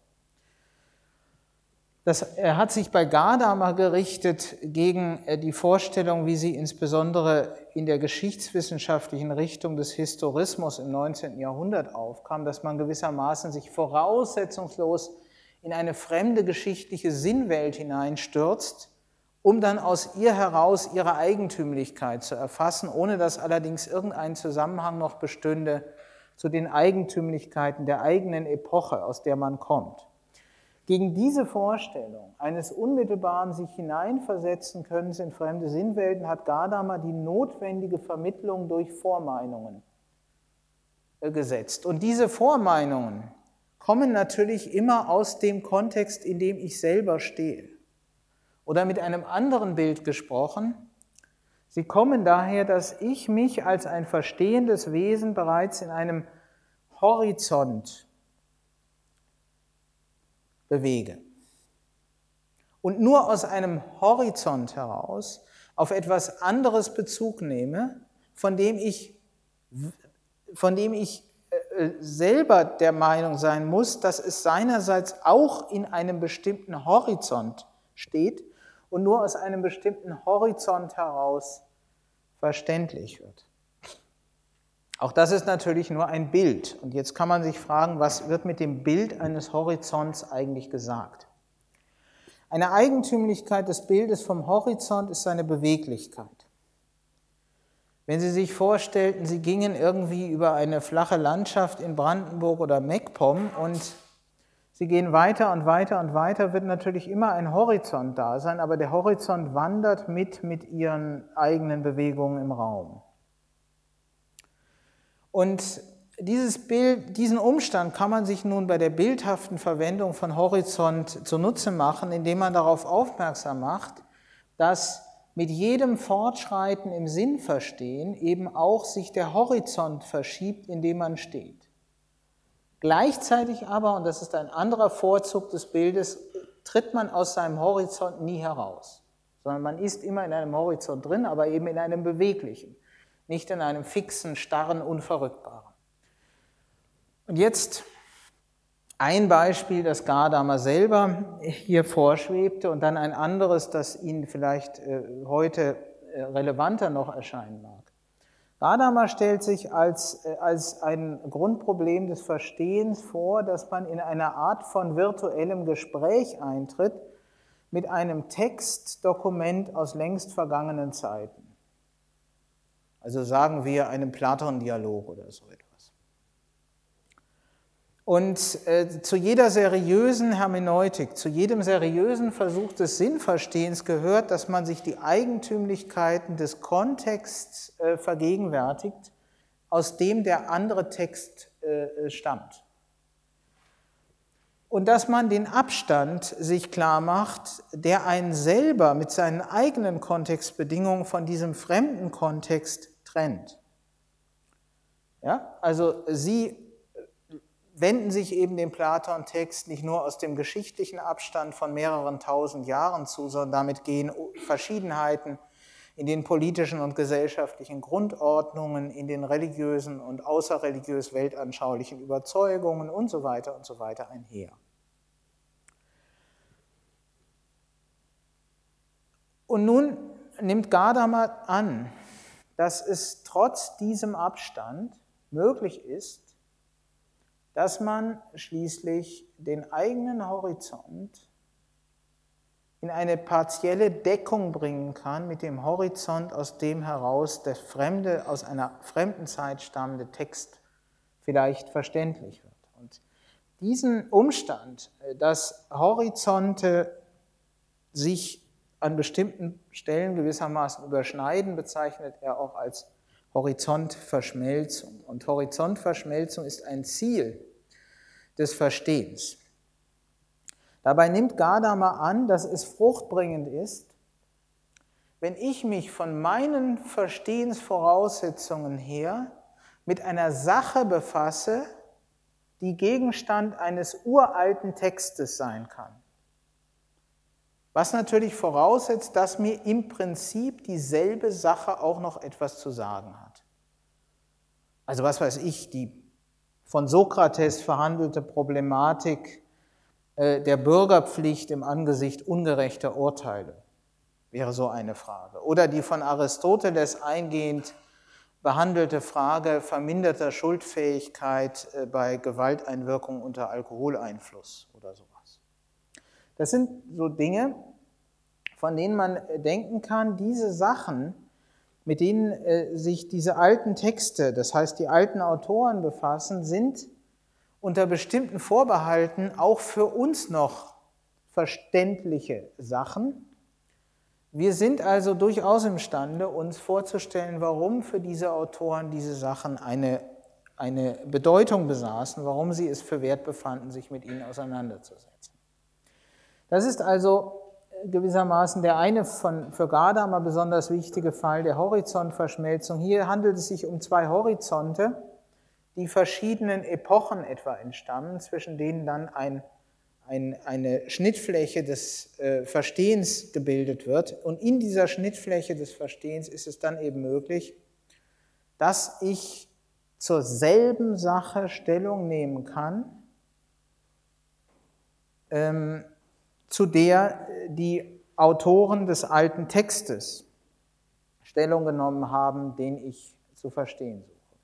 Das, er hat sich bei Gadamer gerichtet gegen die Vorstellung, wie sie insbesondere in der geschichtswissenschaftlichen Richtung des Historismus im neunzehnten Jahrhundert aufkam, dass man gewissermaßen sich voraussetzungslos in eine fremde geschichtliche Sinnwelt hineinstürzt, um dann aus ihr heraus ihre Eigentümlichkeit zu erfassen, ohne dass allerdings irgendein Zusammenhang noch bestünde zu den Eigentümlichkeiten der eigenen Epoche, aus der man kommt. Gegen diese Vorstellung eines unmittelbaren sich hineinversetzen Könnens in fremde Sinnwelten hat Gadamer die notwendige Vermittlung durch Vormeinungen gesetzt. Und diese Vormeinungen kommen natürlich immer aus dem Kontext, in dem ich selber stehe. Oder mit einem anderen Bild gesprochen, sie kommen daher, dass ich mich als ein verstehendes Wesen bereits in einem Horizont bewege. Und nur aus einem Horizont heraus auf etwas anderes Bezug nehme, von dem ich, von dem ich äh, selber der Meinung sein muss, dass es seinerseits auch in einem bestimmten Horizont steht und nur aus einem bestimmten Horizont heraus verständlich wird. Auch das ist natürlich nur ein Bild. Und jetzt kann man sich fragen, was wird mit dem Bild eines Horizonts eigentlich gesagt? Eine Eigentümlichkeit des Bildes vom Horizont ist seine Beweglichkeit. Wenn Sie sich vorstellten, Sie gingen irgendwie über eine flache Landschaft in Brandenburg oder MacPom und Sie gehen weiter und weiter und weiter, wird natürlich immer ein Horizont da sein, aber der Horizont wandert mit, mit Ihren eigenen Bewegungen im Raum. Und dieses Bild, diesen Umstand kann man sich nun bei der bildhaften Verwendung von Horizont zunutze machen, indem man darauf aufmerksam macht, dass mit jedem Fortschreiten im Sinnverstehen eben auch sich der Horizont verschiebt, in dem man steht. Gleichzeitig aber, und das ist ein anderer Vorzug des Bildes, tritt man aus seinem Horizont nie heraus, sondern man ist immer in einem Horizont drin, aber eben in einem beweglichen, nicht in einem fixen, starren, unverrückbaren. Und jetzt ein Beispiel, das Gadamer selber hier vorschwebte und dann ein anderes, das Ihnen vielleicht heute relevanter noch erscheinen mag. Gadamer stellt sich als, als ein Grundproblem des Verstehens vor, dass man in eine Art von virtuellem Gespräch eintritt mit einem Textdokument aus längst vergangenen Zeiten. Also sagen wir einem Platon-Dialog oder so etwas. Und äh, zu jeder seriösen Hermeneutik, zu jedem seriösen Versuch des Sinnverstehens gehört, dass man sich die Eigentümlichkeiten des Kontexts äh, vergegenwärtigt, aus dem der andere Text äh, stammt. Und dass man den Abstand sich klar macht, der einen selber mit seinen eigenen Kontextbedingungen von diesem fremden Kontext trennt. Ja? Also Sie wenden sich eben dem Platon-Text nicht nur aus dem geschichtlichen Abstand von mehreren tausend Jahren zu, sondern damit gehen Verschiedenheiten in den politischen und gesellschaftlichen Grundordnungen, in den religiösen und außerreligiös weltanschaulichen Überzeugungen und so weiter und so weiter einher. Und nun nimmt Gadamer an, dass es trotz diesem Abstand möglich ist, dass man schließlich den eigenen Horizont in eine partielle Deckung bringen kann mit dem Horizont, aus dem heraus der fremde, aus einer fremden Zeit stammende Text vielleicht verständlich wird. Und diesen Umstand, dass Horizonte sich an bestimmten Stellen gewissermaßen überschneiden, bezeichnet er auch als Horizontverschmelzung. Und Horizontverschmelzung ist ein Ziel des Verstehens. Dabei nimmt Gadamer an, dass es fruchtbringend ist, wenn ich mich von meinen Verstehensvoraussetzungen her mit einer Sache befasse, die Gegenstand eines uralten Textes sein kann. Was natürlich voraussetzt, dass mir im Prinzip dieselbe Sache auch noch etwas zu sagen hat. Also was weiß ich, die von Sokrates verhandelte Problematik äh, der Bürgerpflicht im Angesicht ungerechter Urteile wäre so eine Frage. Oder die von Aristoteles eingehend behandelte Frage verminderter Schuldfähigkeit äh, bei Gewalteinwirkung unter Alkoholeinfluss oder sowas. Das sind so Dinge, von denen man denken kann, diese Sachen, mit denen äh, sich diese alten Texte, das heißt die alten Autoren befassen, sind unter bestimmten Vorbehalten auch für uns noch verständliche Sachen. Wir sind also durchaus imstande, uns vorzustellen, warum für diese Autoren diese Sachen eine, eine Bedeutung besaßen, warum sie es für wert befanden, sich mit ihnen auseinanderzusetzen. Das ist also gewissermaßen der eine von, für Gadamer besonders wichtige Fall der Horizontverschmelzung. Hier handelt es sich um zwei Horizonte, die verschiedenen Epochen etwa entstammen, zwischen denen dann ein, ein, eine Schnittfläche des äh, Verstehens gebildet wird. Und in dieser Schnittfläche des Verstehens ist es dann eben möglich, dass ich zur selben Sache Stellung nehmen kann, ähm, zu der die Autoren des alten Textes Stellung genommen haben, den ich zu verstehen suche.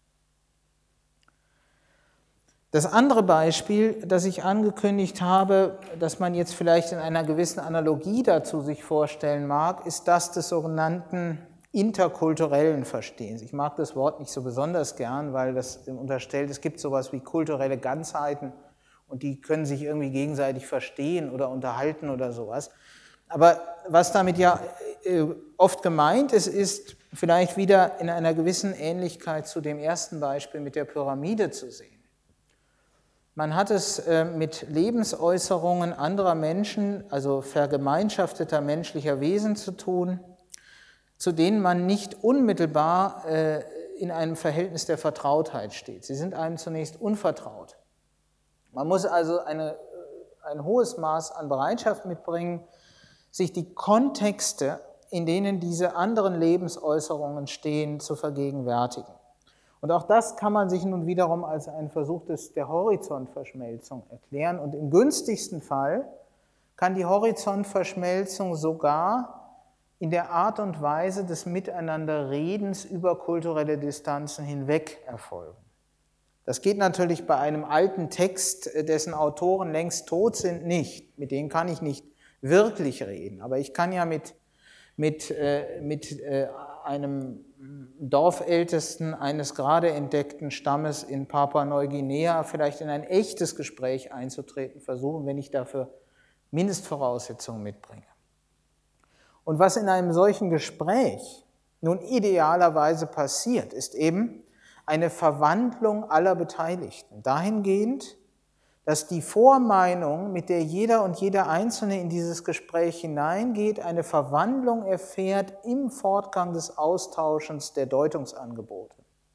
Das andere Beispiel, das ich angekündigt habe, das man jetzt vielleicht in einer gewissen Analogie dazu sich vorstellen mag, ist das des sogenannten interkulturellen Verstehens. Ich mag das Wort nicht so besonders gern, weil das unterstellt, es gibt sowas wie kulturelle Ganzheiten, und die können sich irgendwie gegenseitig verstehen oder unterhalten oder sowas. Aber was damit ja oft gemeint ist, ist vielleicht wieder in einer gewissen Ähnlichkeit zu dem ersten Beispiel mit der Pyramide zu sehen. Man hat es mit Lebensäußerungen anderer Menschen, also vergemeinschafteter menschlicher Wesen zu tun, zu denen man nicht unmittelbar in einem Verhältnis der Vertrautheit steht. Sie sind einem zunächst unvertraut. Man muss also eine, ein hohes Maß an Bereitschaft mitbringen, sich die Kontexte, in denen diese anderen Lebensäußerungen stehen, zu vergegenwärtigen. Und auch das kann man sich nun wiederum als einen Versuch des, der Horizontverschmelzung erklären. Und im günstigsten Fall kann die Horizontverschmelzung sogar in der Art und Weise des Miteinanderredens über kulturelle Distanzen hinweg erfolgen. Das geht natürlich bei einem alten Text, dessen Autoren längst tot sind, nicht. Mit denen kann ich nicht wirklich reden. Aber ich kann ja mit, mit, äh, mit äh, einem Dorfältesten eines gerade entdeckten Stammes in Papua-Neuguinea vielleicht in ein echtes Gespräch einzutreten versuchen, wenn ich dafür Mindestvoraussetzungen mitbringe. Und was in einem solchen Gespräch nun idealerweise passiert, ist eben eine Verwandlung aller Beteiligten, dahingehend, dass die Vormeinung, mit der jeder und jeder Einzelne in dieses Gespräch hineingeht, eine Verwandlung erfährt im Fortgang des Austauschens der Deutungsangebote.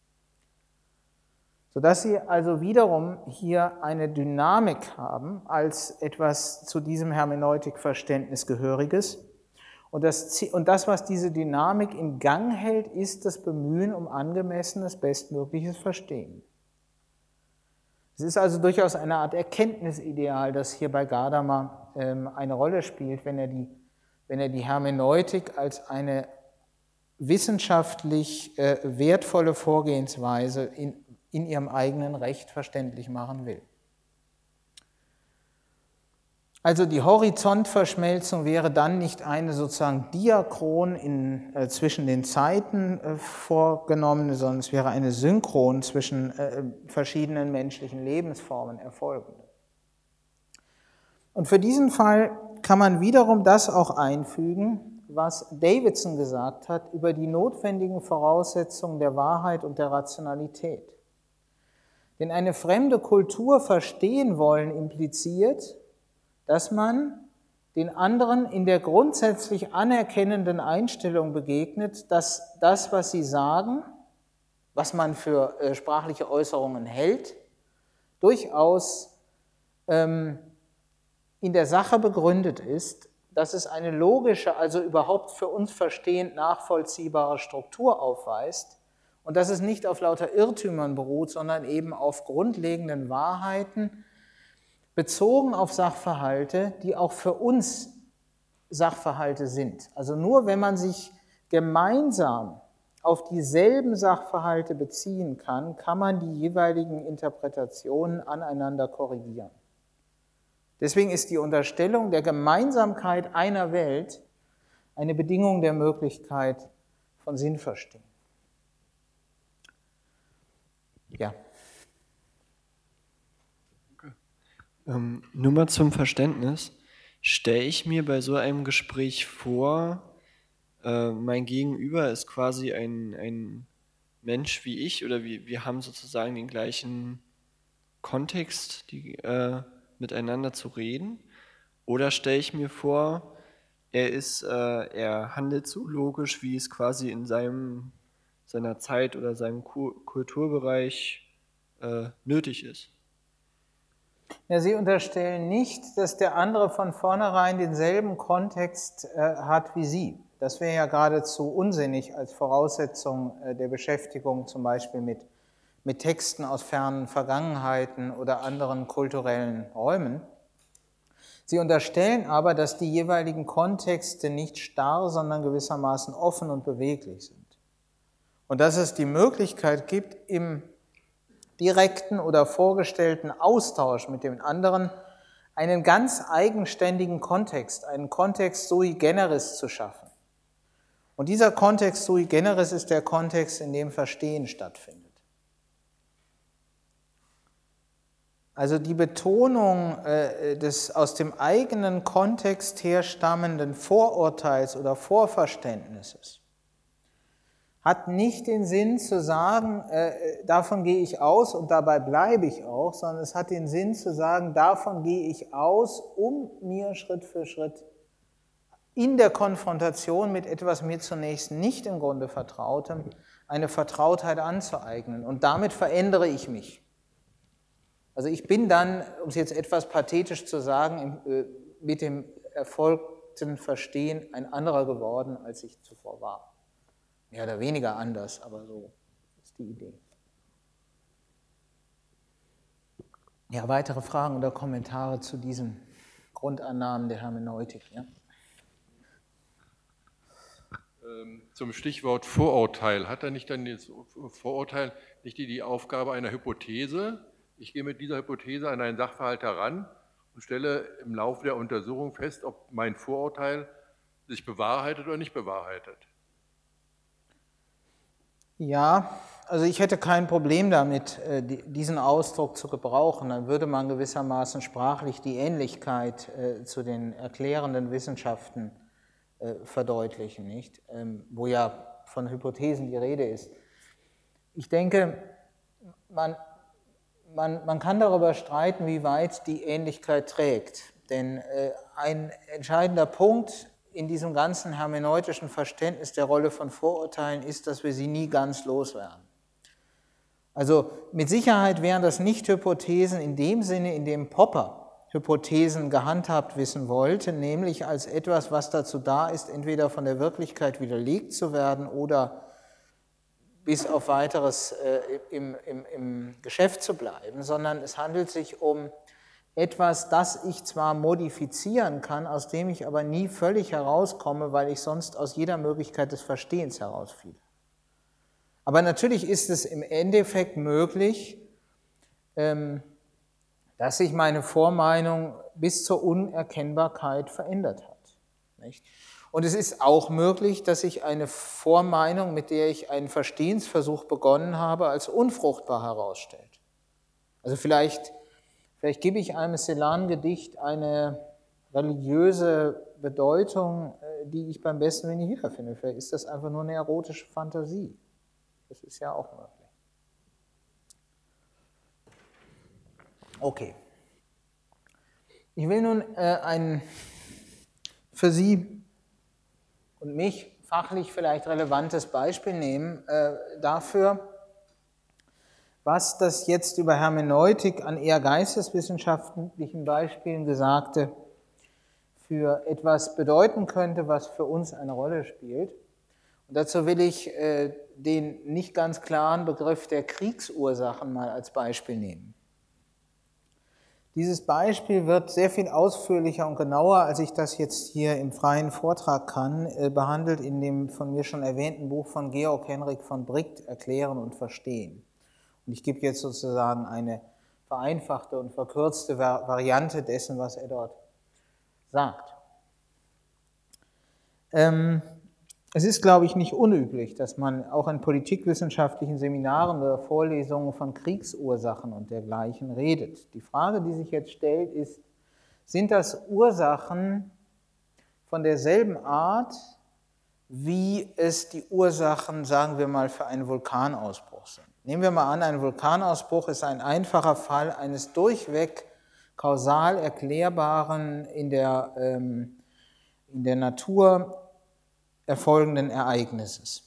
Sodass sie also wiederum hier eine Dynamik haben als etwas zu diesem Hermeneutikverständnis Gehöriges. Und das, und das, was diese Dynamik in Gang hält, ist das Bemühen um angemessenes, bestmögliches Verstehen. Es ist also durchaus eine Art Erkenntnisideal, das hier bei Gadamer ähm, eine Rolle spielt, wenn er, die, wenn er die Hermeneutik als eine wissenschaftlich äh, wertvolle Vorgehensweise in, in ihrem eigenen Recht verständlich machen will. Also die Horizontverschmelzung wäre dann nicht eine sozusagen diachron in, äh, zwischen den Zeiten äh, vorgenommene, sondern es wäre eine synchron zwischen äh, verschiedenen menschlichen Lebensformen erfolgende. Und für diesen Fall kann man wiederum das auch einfügen, was Davidson gesagt hat über die notwendigen Voraussetzungen der Wahrheit und der Rationalität. Denn eine fremde Kultur verstehen wollen impliziert, dass man den anderen in der grundsätzlich anerkennenden Einstellung begegnet, dass das, was sie sagen, was man für äh, sprachliche Äußerungen hält, durchaus ähm, in der Sache begründet ist, dass es eine logische, also überhaupt für uns verstehend nachvollziehbare Struktur aufweist und dass es nicht auf lauter Irrtümern beruht, sondern eben auf grundlegenden Wahrheiten, bezogen auf Sachverhalte, die auch für uns Sachverhalte sind. Also nur wenn man sich gemeinsam auf dieselben Sachverhalte beziehen kann, kann man die jeweiligen Interpretationen aneinander korrigieren. Deswegen ist die Unterstellung der Gemeinsamkeit einer Welt eine Bedingung der Möglichkeit von Sinnverstehen. Ja. Okay. Ähm, nur mal zum Verständnis. Stelle ich mir bei so einem Gespräch vor, äh, mein Gegenüber ist quasi ein, ein Mensch wie ich oder wir, wir haben sozusagen den gleichen Kontext, die, äh, miteinander zu reden? Oder stelle ich mir vor, er ist, äh, er handelt so logisch, wie es quasi in seinem, seiner Zeit oder seinem Ku- Kulturbereich äh, nötig ist? Ja, Sie unterstellen nicht, dass der andere von vornherein denselben Kontext äh, hat wie Sie. Das wäre ja geradezu unsinnig als Voraussetzung äh, der Beschäftigung zum Beispiel mit, mit Texten aus fernen Vergangenheiten oder anderen kulturellen Räumen. Sie unterstellen aber, dass die jeweiligen Kontexte nicht starr, sondern gewissermaßen offen und beweglich sind. Und dass es die Möglichkeit gibt, im direkten oder vorgestellten Austausch mit dem anderen einen ganz eigenständigen Kontext, einen Kontext sui generis zu schaffen. Und dieser Kontext sui generis ist der Kontext, in dem Verstehen stattfindet. Also die Betonung äh, des aus dem eigenen Kontext herstammenden Vorurteils oder Vorverständnisses hat nicht den Sinn zu sagen, äh, davon gehe ich aus und dabei bleibe ich auch, sondern es hat den Sinn zu sagen, davon gehe ich aus, um mir Schritt für Schritt in der Konfrontation mit etwas mir zunächst nicht im Grunde Vertrautem eine Vertrautheit anzueignen. Und damit verändere ich mich. Also ich bin dann, um es jetzt etwas pathetisch zu sagen, äh, mit dem erfolgten Verstehen ein anderer geworden, als ich zuvor war. Mehr oder weniger anders, aber so ist die Idee. Ja, weitere Fragen oder Kommentare zu diesen Grundannahmen der Hermeneutik? Ja? Zum Stichwort Vorurteil. Hat er nicht dann das Vorurteil nicht die, die Aufgabe einer Hypothese? Ich gehe mit dieser Hypothese an einen Sachverhalt heran und stelle im Laufe der Untersuchung fest, ob mein Vorurteil sich bewahrheitet oder nicht bewahrheitet. Ja, also ich hätte kein Problem damit, diesen Ausdruck zu gebrauchen. Dann würde man gewissermaßen sprachlich die Ähnlichkeit zu den erklärenden Wissenschaften verdeutlichen, nicht? Wo ja von Hypothesen die Rede ist. Ich denke, man, man, man kann darüber streiten, wie weit die Ähnlichkeit trägt. Denn ein entscheidender Punkt in diesem ganzen hermeneutischen Verständnis der Rolle von Vorurteilen ist, dass wir sie nie ganz loswerden. Also mit Sicherheit wären das nicht Hypothesen in dem Sinne, in dem Popper Hypothesen gehandhabt wissen wollte, nämlich als etwas, was dazu da ist, entweder von der Wirklichkeit widerlegt zu werden oder bis auf weiteres äh, im, im, im Geschäft zu bleiben, sondern es handelt sich um etwas, das ich zwar modifizieren kann, aus dem ich aber nie völlig herauskomme, weil ich sonst aus jeder Möglichkeit des Verstehens herausfiele. Aber natürlich ist es im Endeffekt möglich, dass sich meine Vormeinung bis zur Unerkennbarkeit verändert hat. Und es ist auch möglich, dass sich eine Vormeinung, mit der ich einen Verstehensversuch begonnen habe, als unfruchtbar herausstellt. Also vielleicht Vielleicht gebe ich einem Celan-Gedicht eine religiöse Bedeutung, die ich beim besten Willen nicht wiederfinde. Vielleicht ist das einfach nur eine erotische Fantasie. Das ist ja auch möglich. Okay. Ich will nun äh, ein für Sie und mich fachlich vielleicht relevantes Beispiel nehmen äh, dafür, was das jetzt über Hermeneutik an eher geisteswissenschaftlichen Beispielen Gesagte für etwas bedeuten könnte, was für uns eine Rolle spielt. Und dazu will ich äh, den nicht ganz klaren Begriff der Kriegsursachen mal als Beispiel nehmen. Dieses Beispiel wird sehr viel ausführlicher und genauer, als ich das jetzt hier im freien Vortrag kann, äh, behandelt in dem von mir schon erwähnten Buch von Georg Henrik von Brickt, Erklären und Verstehen. Und ich gebe jetzt sozusagen eine vereinfachte und verkürzte Variante dessen, was er dort sagt. Ähm, es ist, glaube ich, nicht unüblich, dass man auch in politikwissenschaftlichen Seminaren oder Vorlesungen von Kriegsursachen und dergleichen redet. Die Frage, die sich jetzt stellt, ist, sind das Ursachen von derselben Art, wie es die Ursachen, sagen wir mal, für einen Vulkanausbruch sind? Nehmen wir mal an, ein Vulkanausbruch ist ein einfacher Fall eines durchweg kausal erklärbaren, in der, ähm, in der Natur erfolgenden Ereignisses.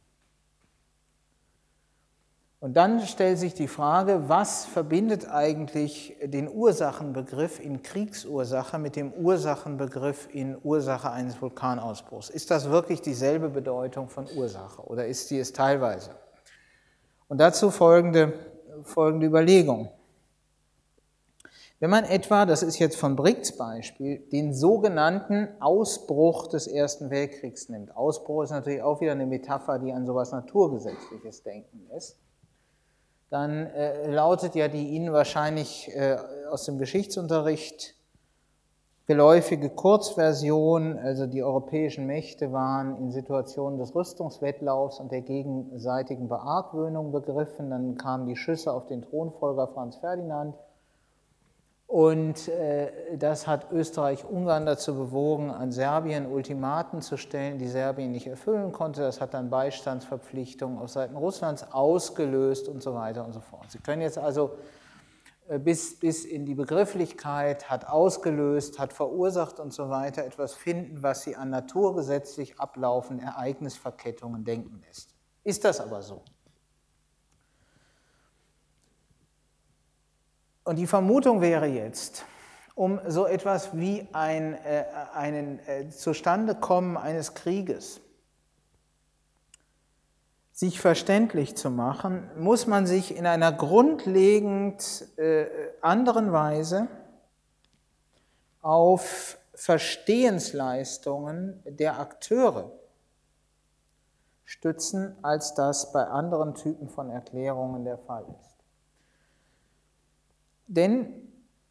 Und dann stellt sich die Frage, was verbindet eigentlich den Ursachenbegriff in Kriegsursache mit dem Ursachenbegriff in Ursache eines Vulkanausbruchs? Ist das wirklich dieselbe Bedeutung von Ursache oder ist sie es teilweise? Und dazu folgende, folgende Überlegung. Wenn man etwa, das ist jetzt von Brickts Beispiel, den sogenannten Ausbruch des Ersten Weltkriegs nimmt. Ausbruch ist natürlich auch wieder eine Metapher, die an sowas Naturgesetzliches denken lässt. Dann äh, lautet ja die Ihnen wahrscheinlich äh, aus dem Geschichtsunterricht geläufige Kurzversion, also die europäischen Mächte waren in Situationen des Rüstungswettlaufs und der gegenseitigen Beargwöhnung begriffen. Dann kamen die Schüsse auf den Thronfolger Franz Ferdinand. Und äh, das hat Österreich-Ungarn dazu bewogen, an Serbien Ultimaten zu stellen, die Serbien nicht erfüllen konnte. Das hat dann Beistandsverpflichtungen auf Seiten Russlands ausgelöst und so weiter und so fort. Sie können jetzt also äh, bis, bis in die Begrifflichkeit, hat ausgelöst, hat verursacht und so weiter etwas finden, was Sie an naturgesetzlich ablaufende Ereignisverkettungen denken lässt. Ist das aber so? Und die Vermutung wäre jetzt, um so etwas wie ein äh, einen, äh, Zustandekommen eines Krieges sich verständlich zu machen, muss man sich in einer grundlegend äh, anderen Weise auf Verstehensleistungen der Akteure stützen, als das bei anderen Typen von Erklärungen der Fall ist. Denn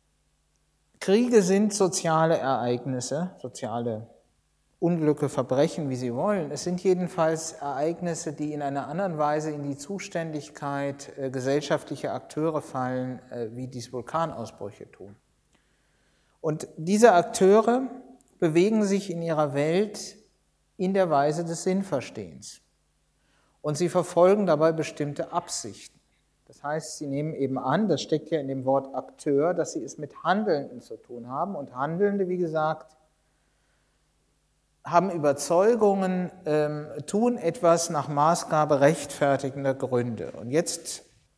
Kriege sind soziale Ereignisse, soziale Unglücke, Verbrechen, wie Sie wollen. Es sind jedenfalls Ereignisse, die in einer anderen Weise in die Zuständigkeit äh, gesellschaftlicher Akteure fallen, äh, wie dies Vulkanausbrüche tun. Und diese Akteure bewegen sich in ihrer Welt in der Weise des Sinnverstehens. Und sie verfolgen dabei bestimmte Absichten. Das heißt, sie nehmen eben an, das steckt ja in dem Wort Akteur, dass sie es mit Handelnden zu tun haben. Und Handelnde, wie gesagt, haben Überzeugungen, ähm, tun etwas nach Maßgabe rechtfertigender Gründe. Und jetzt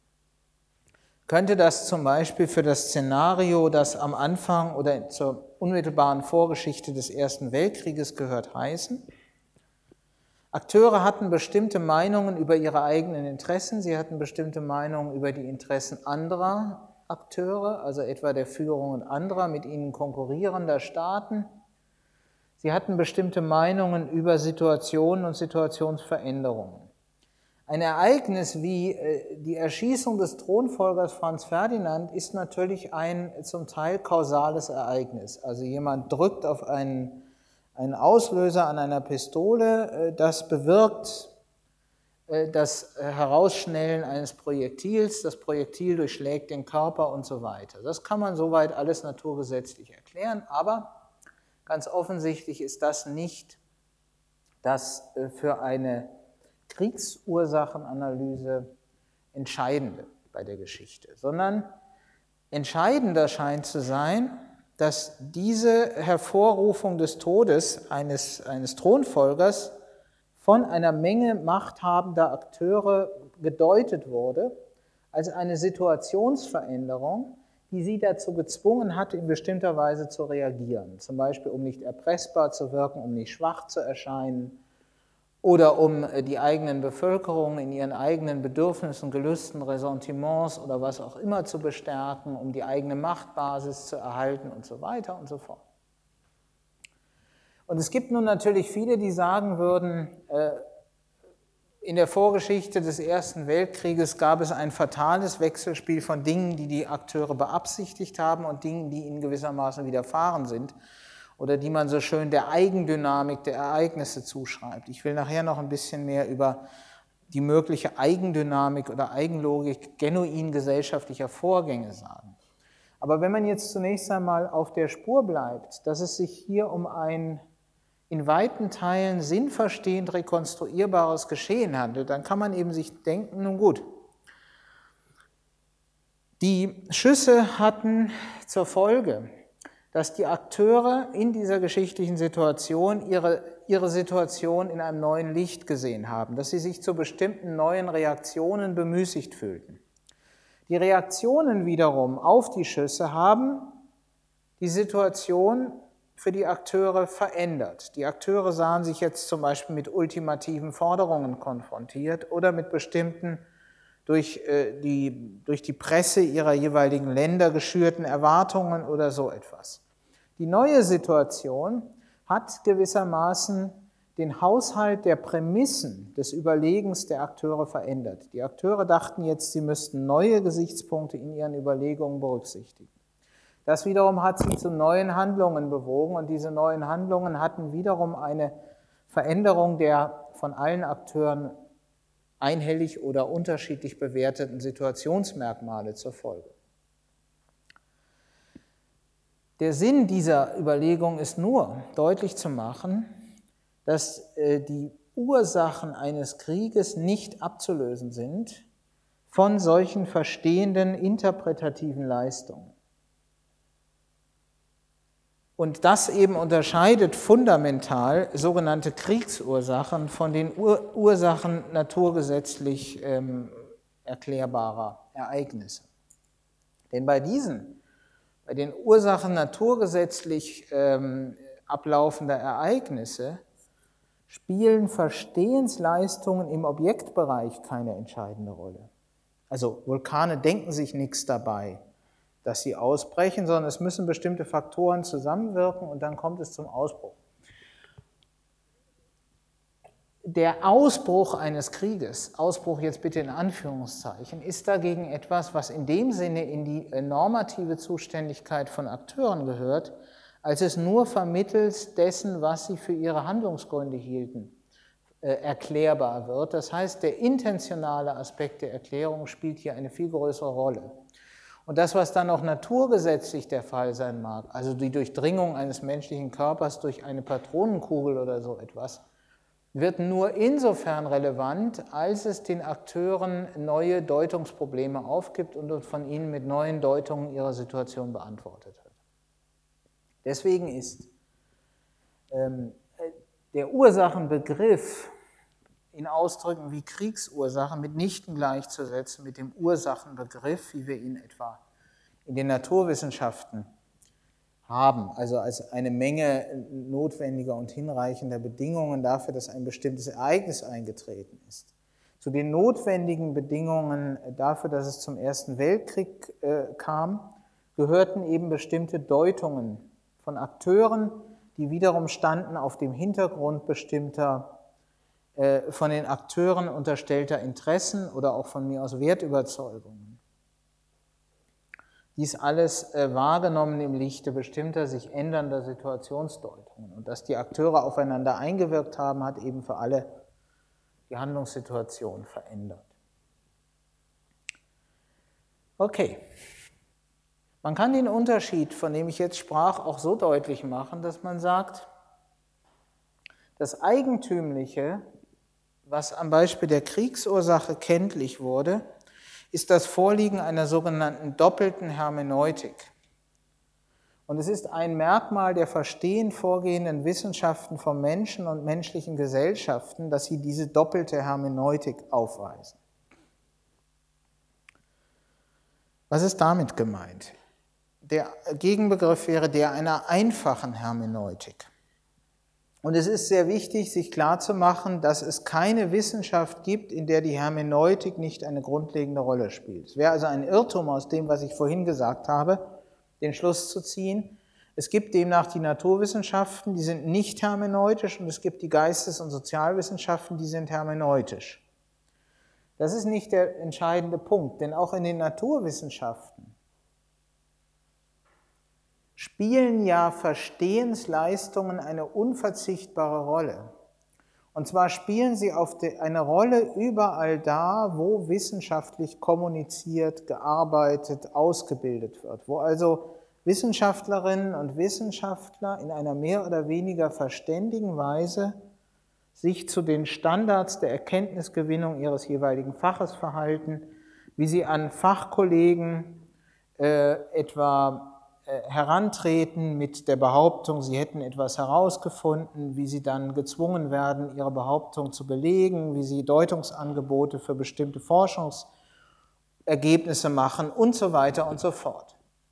könnte das zum Beispiel für das Szenario, das am Anfang oder zur unmittelbaren Vorgeschichte des Ersten Weltkrieges gehört, heißen: Akteure hatten bestimmte Meinungen über ihre eigenen Interessen, sie hatten bestimmte Meinungen über die Interessen anderer Akteure, also etwa der Führungen anderer, mit ihnen konkurrierender Staaten. Sie hatten bestimmte Meinungen über Situationen und Situationsveränderungen. Ein Ereignis wie die Erschießung des Thronfolgers Franz Ferdinand ist natürlich ein zum Teil kausales Ereignis. Also jemand drückt auf einen Ein Auslöser an einer Pistole, das bewirkt das Herausschnellen eines Projektils, das Projektil durchschlägt den Körper und so weiter. Das kann man soweit alles naturgesetzlich erklären, aber ganz offensichtlich ist das nicht das für eine Kriegsursachenanalyse Entscheidende bei der Geschichte, sondern entscheidender scheint zu sein, dass diese Hervorrufung des Todes eines, eines Thronfolgers von einer Menge machthabender Akteure gedeutet wurde als eine Situationsveränderung, die die sie dazu gezwungen hat, in bestimmter Weise zu reagieren. Zum Beispiel, um nicht erpressbar zu wirken, um nicht schwach zu erscheinen oder um die eigenen Bevölkerungen in ihren eigenen Bedürfnissen, Gelüsten, Ressentiments oder was auch immer zu bestärken, um die eigene Machtbasis zu erhalten und so weiter und so fort. Und es gibt nun natürlich viele, die sagen würden, äh, in der Vorgeschichte des Ersten Weltkrieges gab es ein fatales Wechselspiel von Dingen, die die Akteure beabsichtigt haben und Dingen, die ihnen gewissermaßen widerfahren sind oder die man so schön der Eigendynamik der Ereignisse zuschreibt. Ich will nachher noch ein bisschen mehr über die mögliche Eigendynamik oder Eigenlogik genuin gesellschaftlicher Vorgänge sagen. Aber wenn man jetzt zunächst einmal auf der Spur bleibt, dass es sich hier um ein in weiten Teilen sinnverstehend rekonstruierbares Geschehen handelt, dann kann man eben sich denken, nun gut, die Schüsse hatten zur Folge, dass die Akteure in dieser geschichtlichen Situation ihre, ihre Situation in einem neuen Licht gesehen haben, dass sie sich zu bestimmten neuen Reaktionen bemüßigt fühlten. Die Reaktionen wiederum auf die Schüsse haben die Situation für die Akteure verändert. Die Akteure sahen sich jetzt zum Beispiel mit ultimativen Forderungen konfrontiert oder mit bestimmten durch die, durch die Presse ihrer jeweiligen Länder geschürten Erwartungen oder so etwas. Die neue Situation hat gewissermaßen den Haushalt der Prämissen des Überlegens der Akteure verändert. Die Akteure dachten jetzt, sie müssten neue Gesichtspunkte in ihren Überlegungen berücksichtigen. Das wiederum hat sie zu neuen Handlungen bewogen und diese neuen Handlungen hatten wiederum eine Veränderung der von allen Akteuren einhellig oder unterschiedlich bewerteten Situationsmerkmale zur Folge. Der Sinn dieser Überlegung ist nur, deutlich zu machen, dass die Ursachen eines Krieges nicht abzulösen sind von solchen verstehenden interpretativen Leistungen. Und das eben unterscheidet fundamental sogenannte Kriegsursachen von den Ur Ursachen naturgesetzlich ähm, erklärbarer Ereignisse. Denn bei diesen, bei den Ursachen naturgesetzlich ähm, ablaufender Ereignisse spielen Verstehensleistungen im Objektbereich keine entscheidende Rolle. Also Vulkane denken sich nichts dabei, dass sie ausbrechen, sondern es müssen bestimmte Faktoren zusammenwirken und dann kommt es zum Ausbruch. Der Ausbruch eines Krieges, Ausbruch jetzt bitte in Anführungszeichen, ist dagegen etwas, was in dem Sinne in die normative Zuständigkeit von Akteuren gehört, als es nur vermittels dessen, was sie für ihre Handlungsgründe hielten, äh, erklärbar wird. Das heißt, der intentionale Aspekt der Erklärung spielt hier eine viel größere Rolle. Und das, was dann auch naturgesetzlich der Fall sein mag, also die Durchdringung eines menschlichen Körpers durch eine Patronenkugel oder so etwas, wird nur insofern relevant, als es den Akteuren neue Deutungsprobleme aufgibt und von ihnen mit neuen Deutungen ihre Situation beantwortet wird. Deswegen ist ähm, der Ursachenbegriff in Ausdrücken wie Kriegsursache mitnichten gleichzusetzen mit dem Ursachenbegriff, wie wir ihn etwa in den Naturwissenschaften haben, also als eine Menge notwendiger und hinreichender Bedingungen dafür, dass ein bestimmtes Ereignis eingetreten ist. Zu den notwendigen Bedingungen dafür, dass es zum Ersten Weltkrieg äh, kam, gehörten eben bestimmte Deutungen von Akteuren, die wiederum standen auf dem Hintergrund bestimmter von den Akteuren unterstellter Interessen oder auch von mir aus Wertüberzeugungen. Dies alles äh, wahrgenommen im Lichte bestimmter sich ändernder Situationsdeutungen. Und dass die Akteure aufeinander eingewirkt haben, hat eben für alle die Handlungssituation verändert. Okay. Man kann den Unterschied, von dem ich jetzt sprach, auch so deutlich machen, dass man sagt, das Eigentümliche, was am Beispiel der Kriegsursache kenntlich wurde, ist das Vorliegen einer sogenannten doppelten Hermeneutik. Und es ist ein Merkmal der verstehend vorgehenden Wissenschaften von Menschen und menschlichen Gesellschaften, dass sie diese doppelte Hermeneutik aufweisen. Was ist damit gemeint? der Gegenbegriff wäre der einer einfachen Hermeneutik. Und es ist sehr wichtig, sich klarzumachen, dass es keine Wissenschaft gibt, in der die Hermeneutik nicht eine grundlegende Rolle spielt. Es wäre also ein Irrtum aus dem, was ich vorhin gesagt habe, den Schluss zu ziehen. Es gibt demnach die Naturwissenschaften, die sind nicht hermeneutisch, und es gibt die Geistes- und Sozialwissenschaften, die sind hermeneutisch. Das ist nicht der entscheidende Punkt, denn auch in den Naturwissenschaften spielen ja Verstehensleistungen eine unverzichtbare Rolle. Und zwar spielen sie auf die, eine Rolle überall da, wo wissenschaftlich kommuniziert, gearbeitet, ausgebildet wird, wo also Wissenschaftlerinnen und Wissenschaftler in einer mehr oder weniger verständigen Weise sich zu den Standards der Erkenntnisgewinnung ihres jeweiligen Faches verhalten, wie sie an Fachkollegen äh, etwa herantreten mit der Behauptung, sie hätten etwas herausgefunden, wie sie dann gezwungen werden, ihre Behauptung zu belegen, wie sie Deutungsangebote für bestimmte Forschungsergebnisse machen und so weiter und so fort.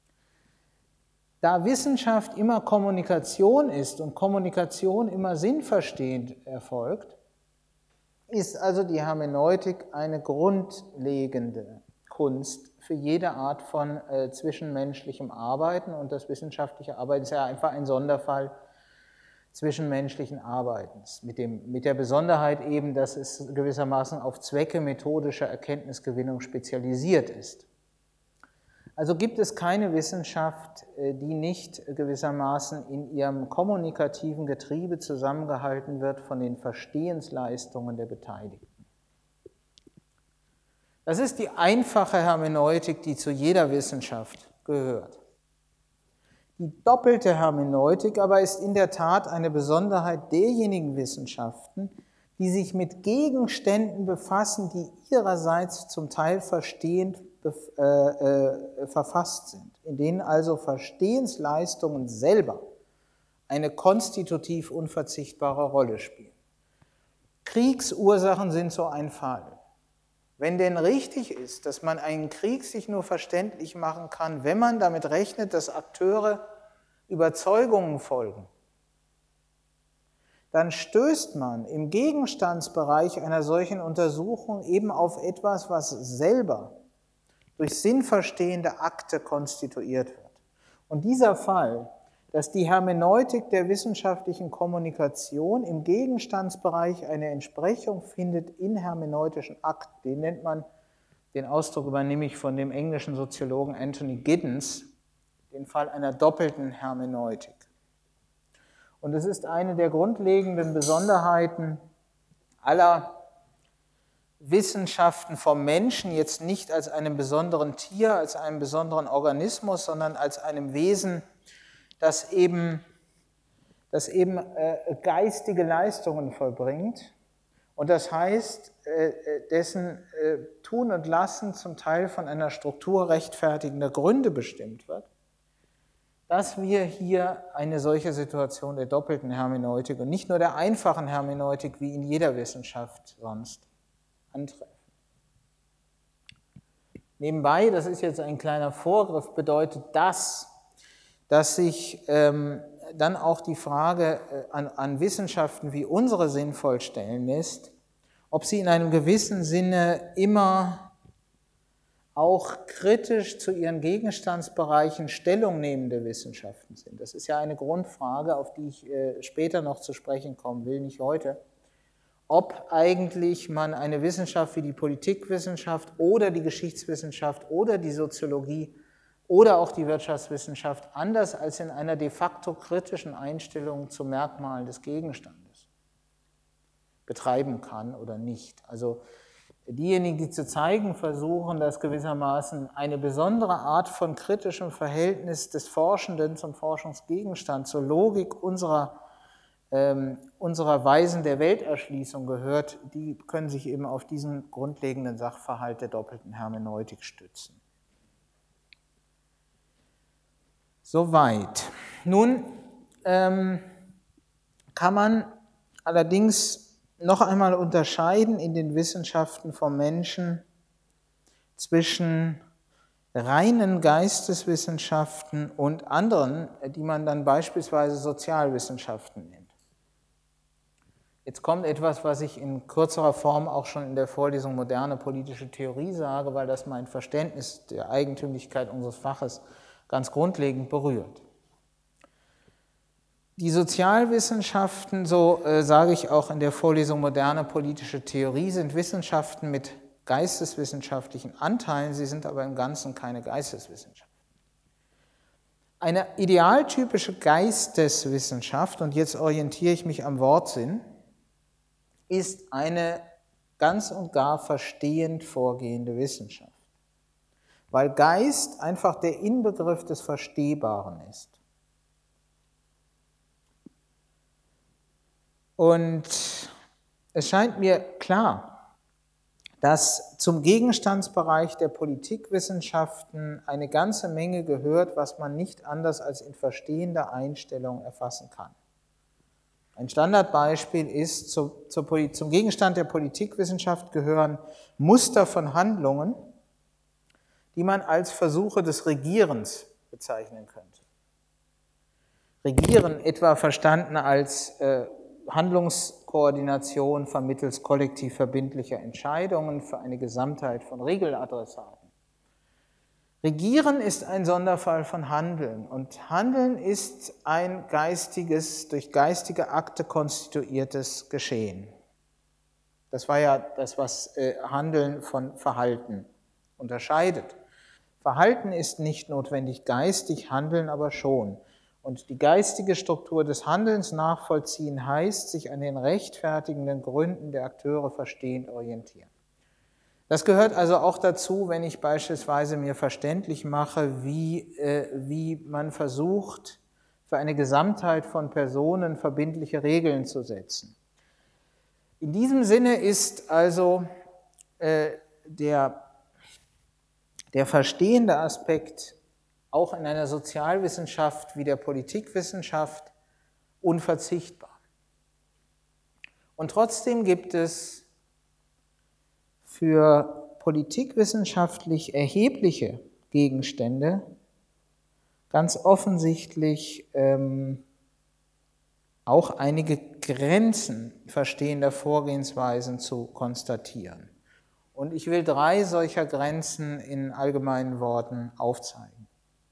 Da Wissenschaft immer Kommunikation ist und Kommunikation immer sinnverstehend erfolgt, ist also die Hermeneutik eine grundlegende Kunst für jede Art von äh, zwischenmenschlichem Arbeiten, und das wissenschaftliche Arbeiten ist ja einfach ein Sonderfall zwischenmenschlichen Arbeitens, mit, dem, mit der Besonderheit eben, dass es gewissermaßen auf Zwecke methodischer Erkenntnisgewinnung spezialisiert ist. Also gibt es keine Wissenschaft, äh, die nicht gewissermaßen in ihrem kommunikativen Getriebe zusammengehalten wird von den Verstehensleistungen der Beteiligten. Das ist die einfache Hermeneutik, die zu jeder Wissenschaft gehört. Die doppelte Hermeneutik aber ist in der Tat eine Besonderheit derjenigen Wissenschaften, die sich mit Gegenständen befassen, die ihrerseits zum Teil verstehend äh, äh, verfasst sind, in denen also Verstehensleistungen selber eine konstitutiv unverzichtbare Rolle spielen. Kriegsursachen sind so ein Fall. Wenn denn richtig ist, dass man einen Krieg sich nur verständlich machen kann, wenn man damit rechnet, dass Akteure Überzeugungen folgen, dann stößt man im Gegenstandsbereich einer solchen Untersuchung eben auf etwas, was selber durch sinnverstehende Akte konstituiert wird. Und dieser Fall, dass die Hermeneutik der wissenschaftlichen Kommunikation im Gegenstandsbereich eine Entsprechung findet in hermeneutischen Akten, den nennt man, den Ausdruck übernehme ich von dem englischen Soziologen Anthony Giddens, den Fall einer doppelten Hermeneutik. Und es ist eine der grundlegenden Besonderheiten aller Wissenschaften vom Menschen, jetzt nicht als einem besonderen Tier, als einem besonderen Organismus, sondern als einem Wesen, das eben, das eben äh, geistige Leistungen vollbringt und das heißt, äh, dessen äh, Tun und Lassen zum Teil von einer Struktur rechtfertigender Gründe bestimmt wird, dass wir hier eine solche Situation der doppelten Hermeneutik und nicht nur der einfachen Hermeneutik wie in jeder Wissenschaft sonst antreffen. Nebenbei, das ist jetzt ein kleiner Vorgriff, bedeutet das, dass sich ähm, dann auch die Frage äh, an, an Wissenschaften wie unsere sinnvoll stellen lässt, ob sie in einem gewissen Sinne immer auch kritisch zu ihren Gegenstandsbereichen Stellung nehmende Wissenschaften sind. Das ist ja eine Grundfrage, auf die ich äh, später noch zu sprechen kommen will, nicht heute. Ob eigentlich man eine Wissenschaft wie die Politikwissenschaft oder die Geschichtswissenschaft oder die Soziologie oder auch die Wirtschaftswissenschaft anders als in einer de facto kritischen Einstellung zu Merkmalen des Gegenstandes betreiben kann oder nicht. Also diejenigen, die zu zeigen versuchen, dass gewissermaßen eine besondere Art von kritischem Verhältnis des Forschenden zum Forschungsgegenstand, zur Logik unserer, ähm, unserer Weisen der Welterschließung gehört, die können sich eben auf diesen grundlegenden Sachverhalt der doppelten Hermeneutik stützen. Soweit. Nun ähm, kann man allerdings noch einmal unterscheiden in den Wissenschaften vom Menschen zwischen reinen Geisteswissenschaften und anderen, die man dann beispielsweise Sozialwissenschaften nennt. Jetzt kommt etwas, was ich in kürzerer Form auch schon in der Vorlesung Moderne politische Theorie sage, weil das mein Verständnis der Eigentümlichkeit unseres Faches ganz grundlegend berührt. Die Sozialwissenschaften, so äh, sage ich auch in der Vorlesung Moderne politische Theorie, sind Wissenschaften mit geisteswissenschaftlichen Anteilen, sie sind aber im Ganzen keine Geisteswissenschaften. Eine idealtypische Geisteswissenschaft, und jetzt orientiere ich mich am Wortsinn, ist eine ganz und gar verstehend vorgehende Wissenschaft, weil Geist einfach der Inbegriff des Verstehbaren ist. Und es scheint mir klar, dass zum Gegenstandsbereich der Politikwissenschaften eine ganze Menge gehört, was man nicht anders als in verstehender Einstellung erfassen kann. Ein Standardbeispiel ist, zu, zur, zum Gegenstand der Politikwissenschaft gehören Muster von Handlungen, die man als Versuche des Regierens bezeichnen könnte. Regieren etwa verstanden als äh, Handlungskoordination vermittels kollektiv verbindlicher Entscheidungen für eine Gesamtheit von Regeladressaten. Regieren ist ein Sonderfall von Handeln und Handeln ist ein geistiges, durch geistige Akte konstituiertes Geschehen. Das war ja das, was äh, Handeln von Verhalten unterscheidet. Verhalten ist nicht notwendig geistig, Handeln aber schon. Und die geistige Struktur des Handelns nachvollziehen heißt, sich an den rechtfertigenden Gründen der Akteure verstehend orientieren. Das gehört also auch dazu, wenn ich beispielsweise mir verständlich mache, wie, äh, wie man versucht, für eine Gesamtheit von Personen verbindliche Regeln zu setzen. In diesem Sinne ist also äh, der, der verstehende Aspekt auch in einer Sozialwissenschaft wie der Politikwissenschaft unverzichtbar. Und trotzdem gibt es für politikwissenschaftlich erhebliche Gegenstände ganz offensichtlich ähm, auch einige Grenzen verstehender Vorgehensweisen zu konstatieren. Und ich will drei solcher Grenzen in allgemeinen Worten aufzeigen.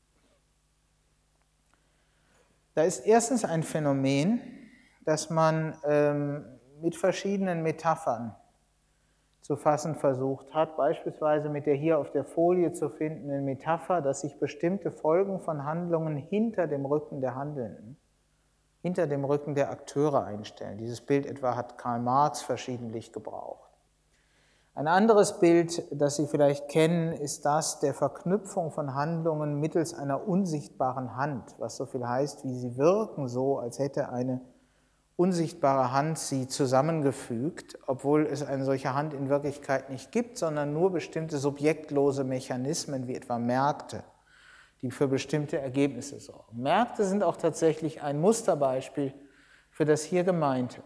Da ist erstens ein Phänomen, das man ähm, mit verschiedenen Metaphern zu fassen versucht hat, beispielsweise mit der hier auf der Folie zu findenden Metapher, dass sich bestimmte Folgen von Handlungen hinter dem Rücken der Handelnden, hinter dem Rücken der Akteure einstellen. Dieses Bild etwa hat Karl Marx verschiedentlich gebraucht. Ein anderes Bild, das Sie vielleicht kennen, ist das der Verknüpfung von Handlungen mittels einer unsichtbaren Hand, was so viel heißt, wie sie wirken so, als hätte eine unsichtbare Hand sie zusammengefügt, obwohl es eine solche Hand in Wirklichkeit nicht gibt, sondern nur bestimmte subjektlose Mechanismen, wie etwa Märkte, die für bestimmte Ergebnisse sorgen. Märkte sind auch tatsächlich ein Musterbeispiel für das hier Gemeinte.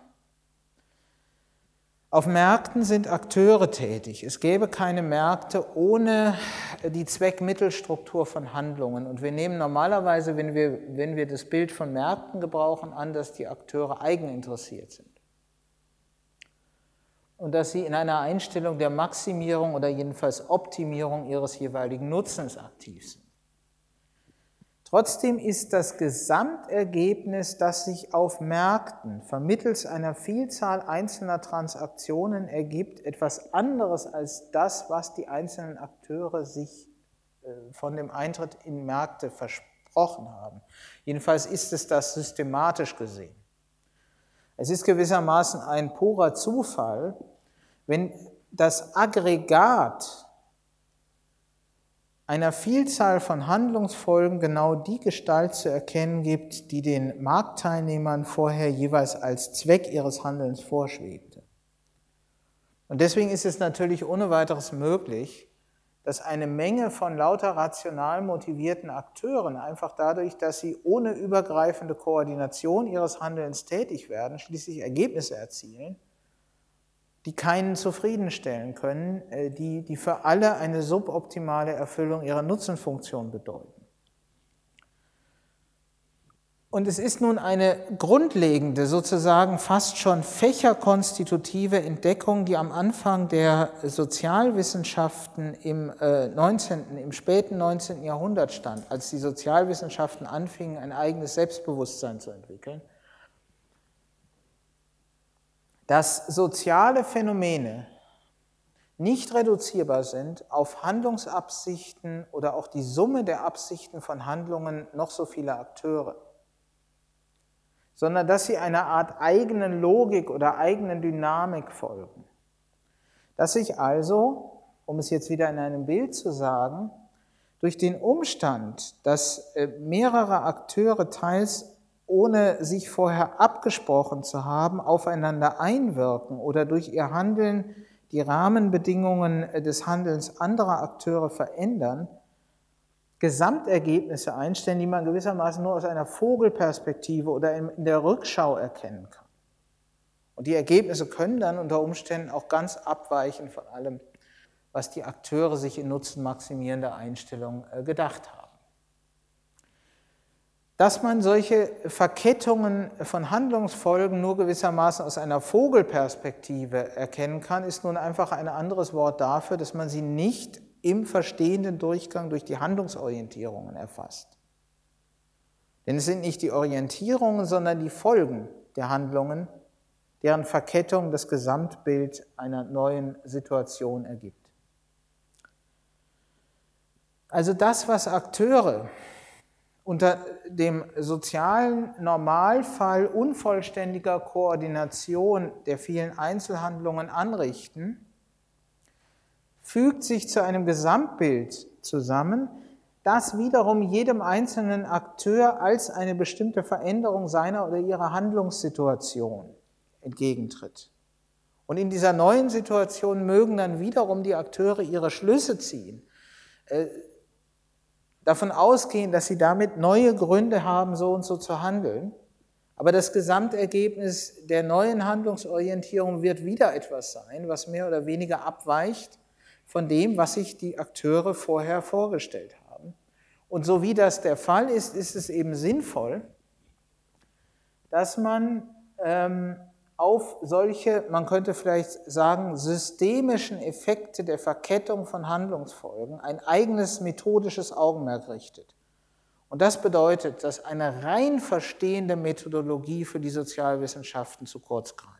Auf Märkten sind Akteure tätig. Es gäbe keine Märkte ohne die Zweck-Mittel-Struktur von Handlungen. Und wir nehmen normalerweise, wenn wir, wenn wir das Bild von Märkten gebrauchen, an, dass die Akteure eigeninteressiert sind. Und dass sie in einer Einstellung der Maximierung oder jedenfalls Optimierung ihres jeweiligen Nutzens aktiv sind. Trotzdem ist das Gesamtergebnis, das sich auf Märkten vermittels einer Vielzahl einzelner Transaktionen ergibt, etwas anderes als das, was die einzelnen Akteure sich von dem Eintritt in Märkte versprochen haben. Jedenfalls ist es das systematisch gesehen. Es ist gewissermaßen ein purer Zufall, wenn das Aggregat einer Vielzahl von Handlungsfolgen genau die Gestalt zu erkennen gibt, die den Marktteilnehmern vorher jeweils als Zweck ihres Handelns vorschwebte. Und deswegen ist es natürlich ohne weiteres möglich, dass eine Menge von lauter rational motivierten Akteuren einfach dadurch, dass sie ohne übergreifende Koordination ihres Handelns tätig werden, schließlich Ergebnisse erzielen, die keinen zufriedenstellen können, die, die für alle eine suboptimale Erfüllung ihrer Nutzenfunktion bedeuten. Und es ist nun eine grundlegende, sozusagen fast schon fächerkonstitutive Entdeckung, die am Anfang der Sozialwissenschaften im, äh, neunzehnten, im späten neunzehnten Jahrhundert stand, als die Sozialwissenschaften anfingen, ein eigenes Selbstbewusstsein zu entwickeln, dass soziale Phänomene nicht reduzierbar sind auf Handlungsabsichten oder auch die Summe der Absichten von Handlungen noch so vieler Akteure, sondern dass sie einer Art eigenen Logik oder eigenen Dynamik folgen. Dass sich also, um es jetzt wieder in einem Bild zu sagen, durch den Umstand, dass mehrere Akteure teils ohne sich vorher abgesprochen zu haben, aufeinander einwirken oder durch ihr Handeln die Rahmenbedingungen des Handelns anderer Akteure verändern, Gesamtergebnisse einstellen, die man gewissermaßen nur aus einer Vogelperspektive oder in der Rückschau erkennen kann. Und die Ergebnisse können dann unter Umständen auch ganz abweichen von allem, was die Akteure sich in nutzenmaximierender Einstellung gedacht haben. Dass man solche Verkettungen von Handlungsfolgen nur gewissermaßen aus einer Vogelperspektive erkennen kann, ist nun einfach ein anderes Wort dafür, dass man sie nicht im verstehenden Durchgang durch die Handlungsorientierungen erfasst. Denn es sind nicht die Orientierungen, sondern die Folgen der Handlungen, deren Verkettung das Gesamtbild einer neuen Situation ergibt. Also das, was Akteure unter dem sozialen Normalfall unvollständiger Koordination der vielen Einzelhandlungen anrichten, fügt sich zu einem Gesamtbild zusammen, das wiederum jedem einzelnen Akteur als eine bestimmte Veränderung seiner oder ihrer Handlungssituation entgegentritt. Und in dieser neuen Situation mögen dann wiederum die Akteure ihre Schlüsse ziehen, äh, davon ausgehen, dass sie damit neue Gründe haben, so und so zu handeln. Aber das Gesamtergebnis der neuen Handlungsorientierung wird wieder etwas sein, was mehr oder weniger abweicht von dem, was sich die Akteure vorher vorgestellt haben. Und so wie das der Fall ist, ist es eben sinnvoll, dass man ähm, auf solche, man könnte vielleicht sagen, systemischen Effekte der Verkettung von Handlungsfolgen ein eigenes methodisches Augenmerk richtet. Und das bedeutet, dass eine rein verstehende Methodologie für die Sozialwissenschaften zu kurz greift,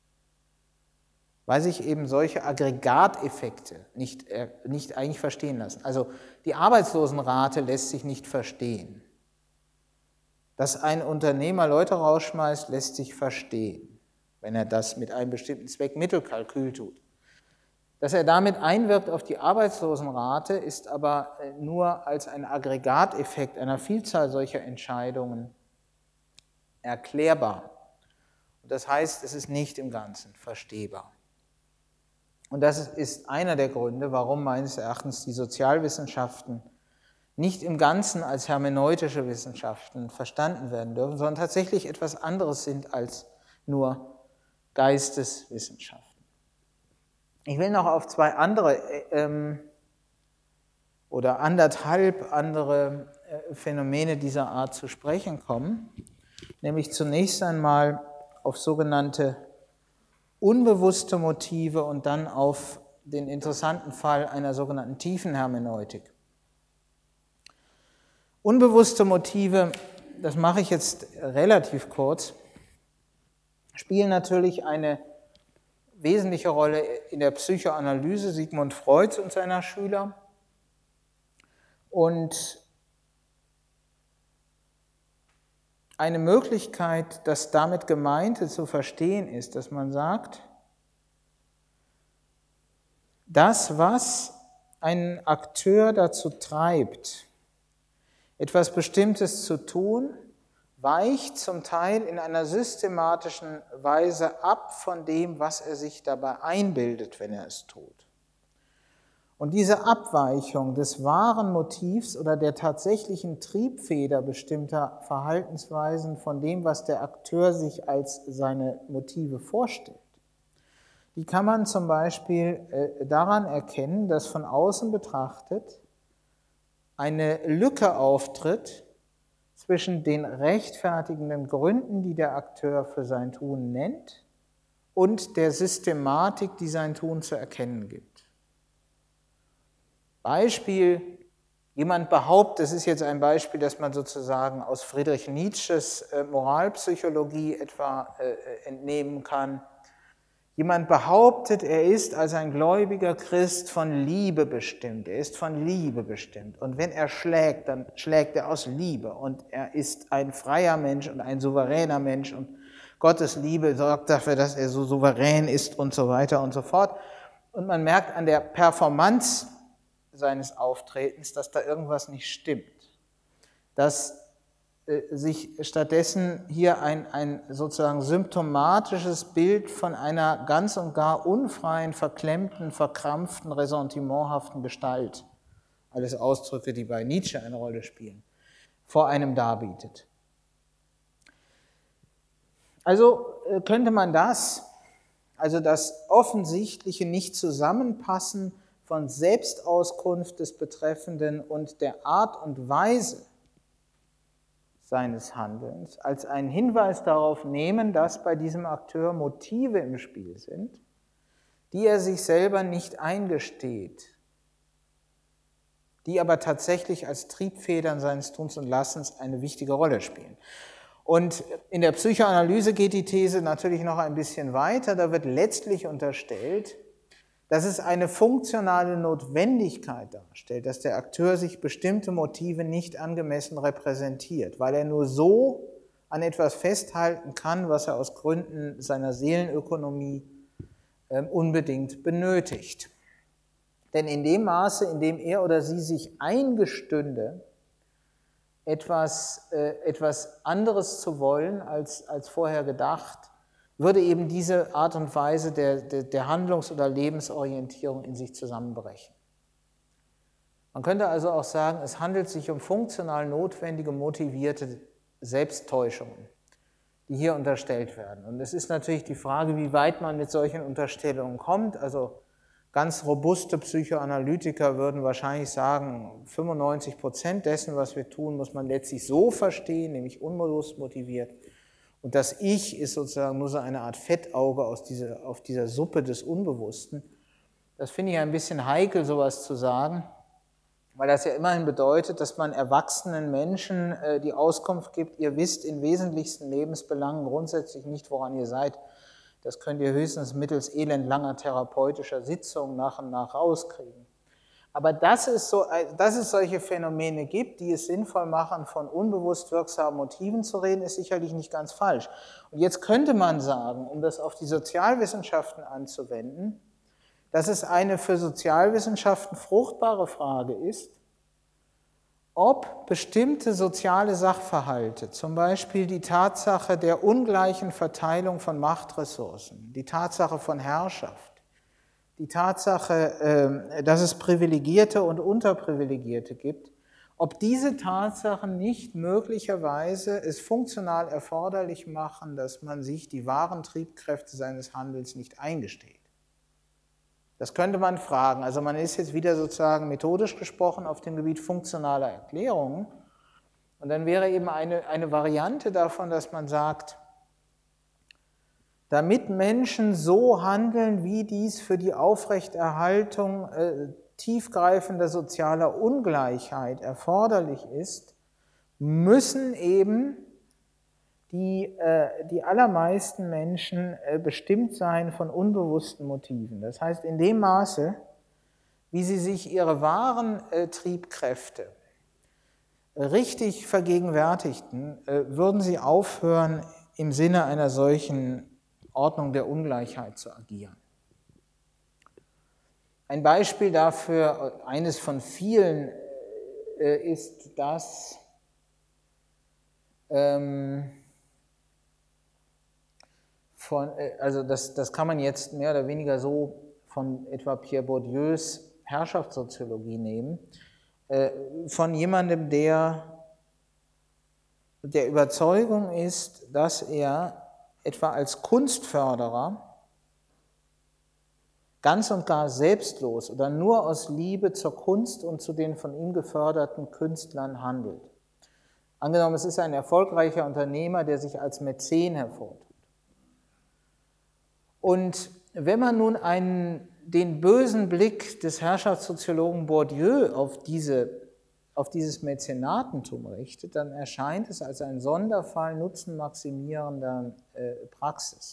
weil sich eben solche Aggregateffekte nicht, nicht eigentlich verstehen lassen. Also die Arbeitslosenrate lässt sich nicht verstehen. Dass ein Unternehmer Leute rausschmeißt, lässt sich verstehen, wenn er das mit einem bestimmten Zweck-Mittel-Kalkül tut. Dass er damit einwirkt auf die Arbeitslosenrate, ist aber nur als ein Aggregateffekt einer Vielzahl solcher Entscheidungen erklärbar. Und das heißt, es ist nicht im Ganzen verstehbar. Und das ist einer der Gründe, warum meines Erachtens die Sozialwissenschaften nicht im Ganzen als hermeneutische Wissenschaften verstanden werden dürfen, sondern tatsächlich etwas anderes sind als nur Geisteswissenschaften. Ich will noch auf zwei andere ähm, oder anderthalb andere äh, Phänomene dieser Art zu sprechen kommen, nämlich zunächst einmal auf sogenannte unbewusste Motive und dann auf den interessanten Fall einer sogenannten Tiefenhermeneutik. Unbewusste Motive, das mache ich jetzt relativ kurz, spielen natürlich eine wesentliche Rolle in der Psychoanalyse Sigmund Freuds und seiner Schüler. Und eine Möglichkeit, das damit Gemeinte zu verstehen ist, dass man sagt, das, was einen Akteur dazu treibt, etwas Bestimmtes zu tun, weicht zum Teil in einer systematischen Weise ab von dem, was er sich dabei einbildet, wenn er es tut. Und diese Abweichung des wahren Motivs oder der tatsächlichen Triebfeder bestimmter Verhaltensweisen von dem, was der Akteur sich als seine Motive vorstellt, die kann man zum Beispiel äh, daran erkennen, dass von außen betrachtet eine Lücke auftritt zwischen den rechtfertigenden Gründen, die der Akteur für sein Tun nennt, und der Systematik, die sein Tun zu erkennen gibt. Beispiel, jemand behauptet, das ist jetzt ein Beispiel, das man sozusagen aus Friedrich Nietzsches äh, Moralpsychologie etwa äh, entnehmen kann. Jemand behauptet, er ist als ein gläubiger Christ von Liebe bestimmt. Er ist von Liebe bestimmt. Und wenn er schlägt, dann schlägt er aus Liebe. Und er ist ein freier Mensch und ein souveräner Mensch. Und Gottes Liebe sorgt dafür, dass er so souverän ist und so weiter und so fort. Und man merkt an der Performance seines Auftretens, dass da irgendwas nicht stimmt. Dass sich stattdessen hier ein, ein sozusagen symptomatisches Bild von einer ganz und gar unfreien, verklemmten, verkrampften, ressentimenthaften Gestalt, alles Ausdrücke, die bei Nietzsche eine Rolle spielen, vor einem darbietet. Also könnte man das, also das offensichtliche Nicht-Zusammenpassen von Selbstauskunft des Betreffenden und der Art und Weise seines Handelns als einen Hinweis darauf nehmen, dass bei diesem Akteur Motive im Spiel sind, die er sich selber nicht eingesteht, die aber tatsächlich als Triebfedern seines Tuns und Lassens eine wichtige Rolle spielen. Und in der Psychoanalyse geht die These natürlich noch ein bisschen weiter. Da wird letztlich unterstellt, dass es eine funktionale Notwendigkeit darstellt, dass der Akteur sich bestimmte Motive nicht angemessen repräsentiert, weil er nur so an etwas festhalten kann, was er aus Gründen seiner Seelenökonomie äh, unbedingt benötigt. Denn in dem Maße, in dem er oder sie sich eingestünde, etwas, äh, etwas anderes zu wollen als, als vorher gedacht, würde eben diese Art und Weise der, der, der Handlungs- oder Lebensorientierung in sich zusammenbrechen. Man könnte also auch sagen, es handelt sich um funktional notwendige, motivierte Selbsttäuschungen, die hier unterstellt werden. Und es ist natürlich die Frage, wie weit man mit solchen Unterstellungen kommt. Also ganz robuste Psychoanalytiker würden wahrscheinlich sagen, fünfundneunzig Prozent dessen, was wir tun, muss man letztlich so verstehen, nämlich unbewusst motiviert. Und das Ich ist sozusagen nur so eine Art Fettauge aus dieser, auf dieser Suppe des Unbewussten. Das finde ich ein bisschen heikel, sowas zu sagen, weil das ja immerhin bedeutet, dass man erwachsenen Menschen äh, die Auskunft gibt, ihr wisst in wesentlichsten Lebensbelangen grundsätzlich nicht, woran ihr seid. Das könnt ihr höchstens mittels elendlanger therapeutischer Sitzungen nach und nach rauskriegen. Aber dass es, so, dass es solche Phänomene gibt, die es sinnvoll machen, von unbewusst wirksamen Motiven zu reden, ist sicherlich nicht ganz falsch. Und jetzt könnte man sagen, um das auf die Sozialwissenschaften anzuwenden, dass es eine für Sozialwissenschaften fruchtbare Frage ist, ob bestimmte soziale Sachverhalte, zum Beispiel die Tatsache der ungleichen Verteilung von Machtressourcen, die Tatsache von Herrschaft, die Tatsache, dass es Privilegierte und Unterprivilegierte gibt, ob diese Tatsachen nicht möglicherweise es funktional erforderlich machen, dass man sich die wahren Triebkräfte seines Handelns nicht eingesteht. Das könnte man fragen. Also man ist jetzt wieder sozusagen methodisch gesprochen auf dem Gebiet funktionaler Erklärungen. Und dann wäre eben eine, eine Variante davon, dass man sagt, damit Menschen so handeln, wie dies für die Aufrechterhaltung äh, tiefgreifender sozialer Ungleichheit erforderlich ist, müssen eben die, äh, die allermeisten Menschen äh, bestimmt sein von unbewussten Motiven. Das heißt, in dem Maße, wie sie sich ihre wahren äh, Triebkräfte richtig vergegenwärtigten, äh, würden sie aufhören, im Sinne einer solchen Ordnung der Ungleichheit zu agieren. Ein Beispiel dafür, eines von vielen, äh, ist das, ähm, von, äh, also das, das kann man jetzt mehr oder weniger so von etwa Pierre Bourdieus Herrschaftssoziologie nehmen, äh, von jemandem, der der Überzeugung ist, dass er etwa als Kunstförderer ganz und gar selbstlos oder nur aus Liebe zur Kunst und zu den von ihm geförderten Künstlern handelt. Angenommen, es ist ein erfolgreicher Unternehmer, der sich als Mäzen hervortut. Und wenn man nun einen, den bösen Blick des Herrschaftssoziologen Bourdieu auf, diese, auf dieses Mäzenatentum richtet, dann erscheint es als ein Sonderfall nutzenmaximierender äh, Praxis.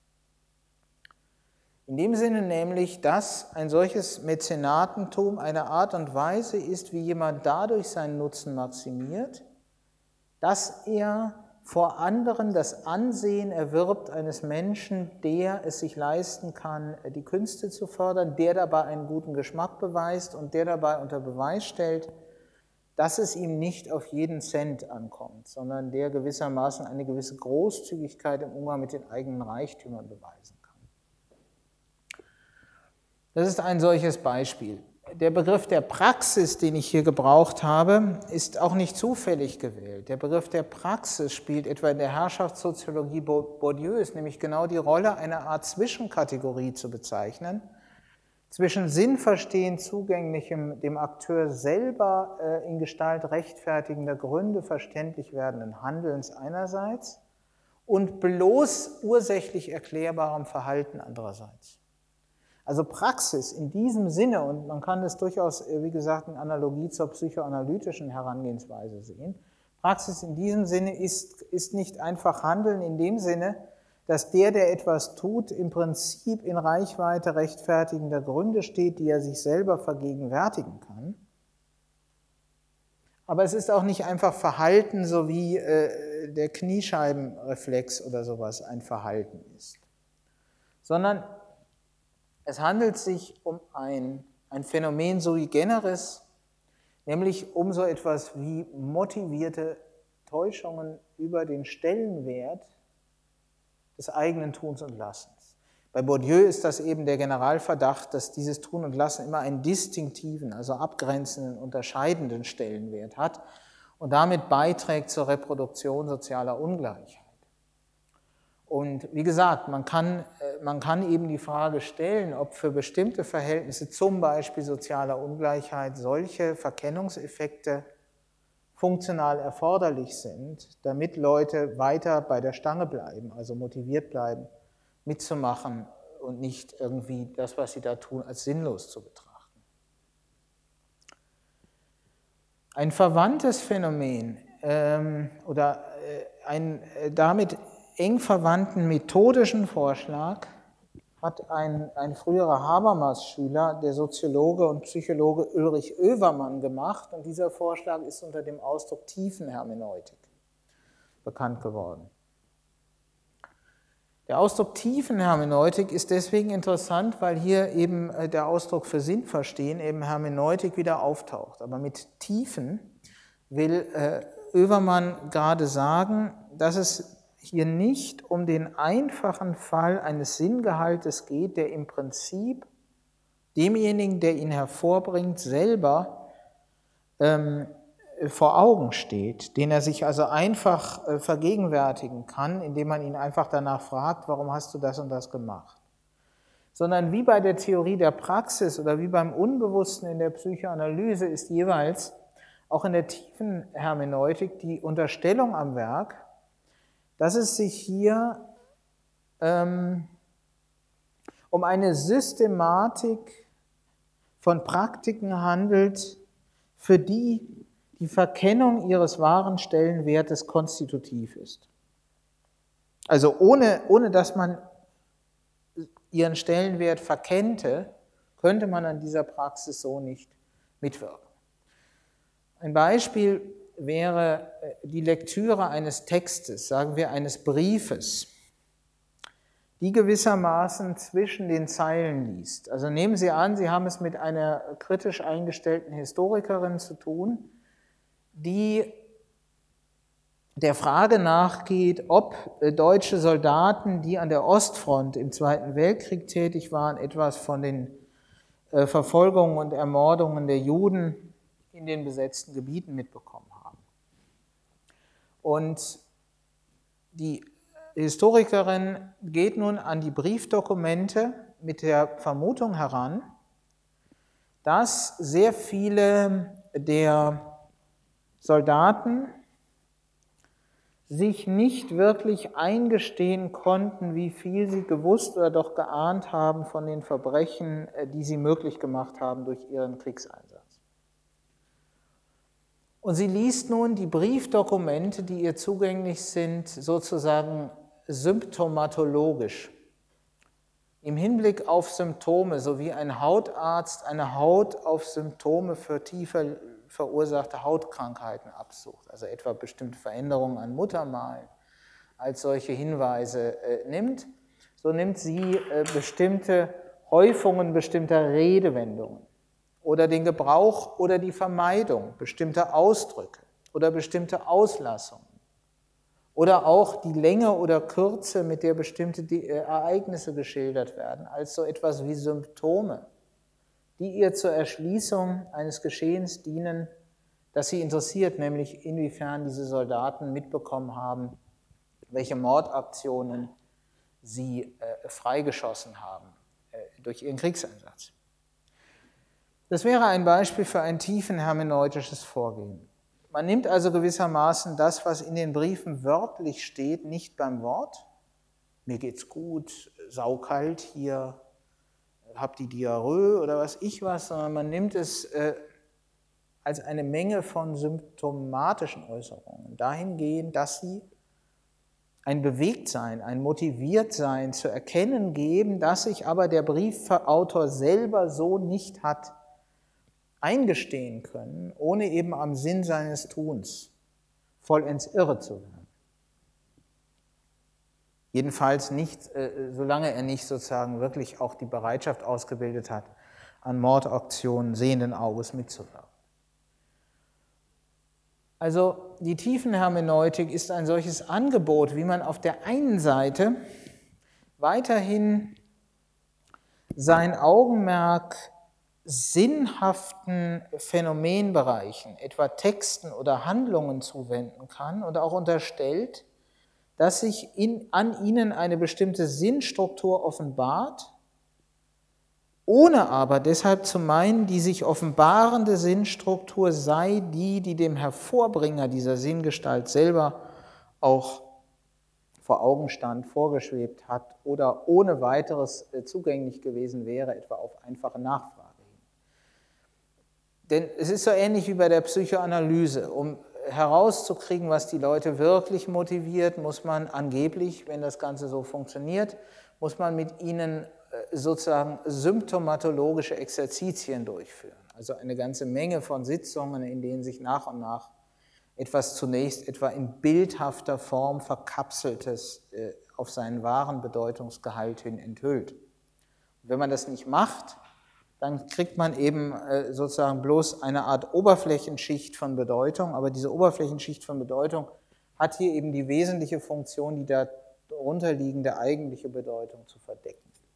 In dem Sinne nämlich, dass ein solches Mäzenatentum eine Art und Weise ist, wie jemand dadurch seinen Nutzen maximiert, dass er vor anderen das Ansehen erwirbt eines Menschen, der es sich leisten kann, die Künste zu fördern, der dabei einen guten Geschmack beweist und der dabei unter Beweis stellt, dass es ihm nicht auf jeden Cent ankommt, sondern der gewissermaßen eine gewisse Großzügigkeit im Umgang mit den eigenen Reichtümern beweisen kann. Das ist ein solches Beispiel. Der Begriff der Praxis, den ich hier gebraucht habe, ist auch nicht zufällig gewählt. Der Begriff der Praxis spielt etwa in der Herrschaftssoziologie Bourdieus nämlich genau die Rolle, eine Art Zwischenkategorie zu bezeichnen, zwischen Sinnverstehen zugänglichem, dem Akteur selber äh, in Gestalt rechtfertigender Gründe verständlich werdenden Handelns einerseits und bloß ursächlich erklärbarem Verhalten andererseits. Also Praxis in diesem Sinne, und man kann das durchaus, wie gesagt, in Analogie zur psychoanalytischen Herangehensweise sehen, Praxis in diesem Sinne ist, ist nicht einfach Handeln in dem Sinne, dass der, der etwas tut, im Prinzip in Reichweite rechtfertigender Gründe steht, die er sich selber vergegenwärtigen kann. Aber es ist auch nicht einfach Verhalten, so wie äh, der Kniescheibenreflex oder sowas ein Verhalten ist, sondern es handelt sich um ein, ein Phänomen sui generis, nämlich um so etwas wie motivierte Täuschungen über den Stellenwert des eigenen Tuns und Lassens. Bei Bourdieu ist das eben der Generalverdacht, dass dieses Tun und Lassen immer einen distinktiven, also abgrenzenden, unterscheidenden Stellenwert hat und damit beiträgt zur Reproduktion sozialer Ungleichheit. Und wie gesagt, man kann, man kann eben die Frage stellen, ob für bestimmte Verhältnisse, zum Beispiel sozialer Ungleichheit, solche Verkennungseffekte funktional erforderlich sind, damit Leute weiter bei der Stange bleiben, also motiviert bleiben, mitzumachen und nicht irgendwie das, was sie da tun, als sinnlos zu betrachten. Ein verwandtes Phänomen ähm, oder äh, ein äh, damit eng verwandten methodischen Vorschlag hat ein, ein früherer Habermas-Schüler, der Soziologe und Psychologe Ulrich Oevermann, gemacht. Und dieser Vorschlag ist unter dem Ausdruck Tiefenhermeneutik bekannt geworden. Der Ausdruck Tiefenhermeneutik ist deswegen interessant, weil hier eben der Ausdruck für Sinnverstehen, eben Hermeneutik, wieder auftaucht. Aber mit Tiefen will äh, Oevermann gerade sagen, dass es hier nicht um den einfachen Fall eines Sinngehaltes geht, der im Prinzip demjenigen, der ihn hervorbringt, selber ähm, vor Augen steht, den er sich also einfach äh, vergegenwärtigen kann, indem man ihn einfach danach fragt, warum hast du das und das gemacht? Sondern wie bei der Theorie der Praxis oder wie beim Unbewussten in der Psychoanalyse ist jeweils auch in der tiefen Hermeneutik die Unterstellung am Werk, dass es sich hier ähm, um eine Systematik von Praktiken handelt, für die die Verkennung ihres wahren Stellenwertes konstitutiv ist. Also ohne, ohne dass man ihren Stellenwert verkennte, könnte man an dieser Praxis so nicht mitwirken. Ein Beispiel wäre die Lektüre eines Textes, sagen wir eines Briefes, die gewissermaßen zwischen den Zeilen liest. Also nehmen Sie an, Sie haben es mit einer kritisch eingestellten Historikerin zu tun, die der Frage nachgeht, ob deutsche Soldaten, die an der Ostfront im Zweiten Weltkrieg tätig waren, etwas von den Verfolgungen und Ermordungen der Juden in den besetzten Gebieten mitbekommen haben. Und die Historikerin geht nun an die Briefdokumente mit der Vermutung heran, dass sehr viele der Soldaten sich nicht wirklich eingestehen konnten, wie viel sie gewusst oder doch geahnt haben von den Verbrechen, die sie möglich gemacht haben durch ihren Kriegseinsatz. Und sie liest nun die Briefdokumente, die ihr zugänglich sind, sozusagen symptomatologisch. Im Hinblick auf Symptome, so wie ein Hautarzt eine Haut auf Symptome für tiefer verursachte Hautkrankheiten absucht, also etwa bestimmte Veränderungen an Muttermalen als solche Hinweise äh, nimmt, so nimmt sie äh, bestimmte Häufungen bestimmter Redewendungen oder den Gebrauch oder die Vermeidung bestimmter Ausdrücke oder bestimmte Auslassungen oder auch die Länge oder Kürze, mit der bestimmte Ereignisse geschildert werden, als so etwas wie Symptome, die ihr zur Erschließung eines Geschehens dienen, das sie interessiert, nämlich inwiefern diese Soldaten mitbekommen haben, welche Mordaktionen sie äh, freigeschossen haben äh, durch ihren Kriegseinsatz. Das wäre ein Beispiel für ein tiefen hermeneutisches Vorgehen. Man nimmt also gewissermaßen das, was in den Briefen wörtlich steht, nicht beim Wort. Mir geht's gut, saukalt hier, hab die Diarrhoe oder was ich was, sondern man nimmt es äh, als eine Menge von symptomatischen Äußerungen dahingehend, dass sie ein Bewegtsein, ein Motiviertsein zu erkennen geben, das sich aber der Briefautor selber so nicht hat eingestehen können, ohne eben am Sinn seines Tuns vollends irre zu werden. Jedenfalls nicht, äh, solange er nicht sozusagen wirklich auch die Bereitschaft ausgebildet hat, an Mordaktionen sehenden Auges mitzuwirken. Also die Tiefenhermeneutik ist ein solches Angebot, wie man auf der einen Seite weiterhin sein Augenmerk sinnhaften Phänomenbereichen, etwa Texten oder Handlungen zuwenden kann und auch unterstellt, dass sich in, an ihnen eine bestimmte Sinnstruktur offenbart, ohne aber deshalb zu meinen, die sich offenbarende Sinnstruktur sei die, die dem Hervorbringer dieser Sinngestalt selber auch vor Augen stand, vorgeschwebt hat oder ohne weiteres zugänglich gewesen wäre, etwa auf einfache Nachfrage hin. Denn es ist so ähnlich wie bei der Psychoanalyse. Um herauszukriegen, was die Leute wirklich motiviert, muss man angeblich, wenn das Ganze so funktioniert, muss man mit ihnen sozusagen symptomatologische Exerzitien durchführen. Also eine ganze Menge von Sitzungen, in denen sich nach und nach etwas zunächst etwa in bildhafter Form verkapseltes äh, auf seinen wahren Bedeutungsgehalt hin enthüllt. Und wenn man das nicht macht, dann kriegt man eben äh, sozusagen bloß eine Art Oberflächenschicht von Bedeutung, aber diese Oberflächenschicht von Bedeutung hat hier eben die wesentliche Funktion, die darunter liegende eigentliche Bedeutung zu verdecken.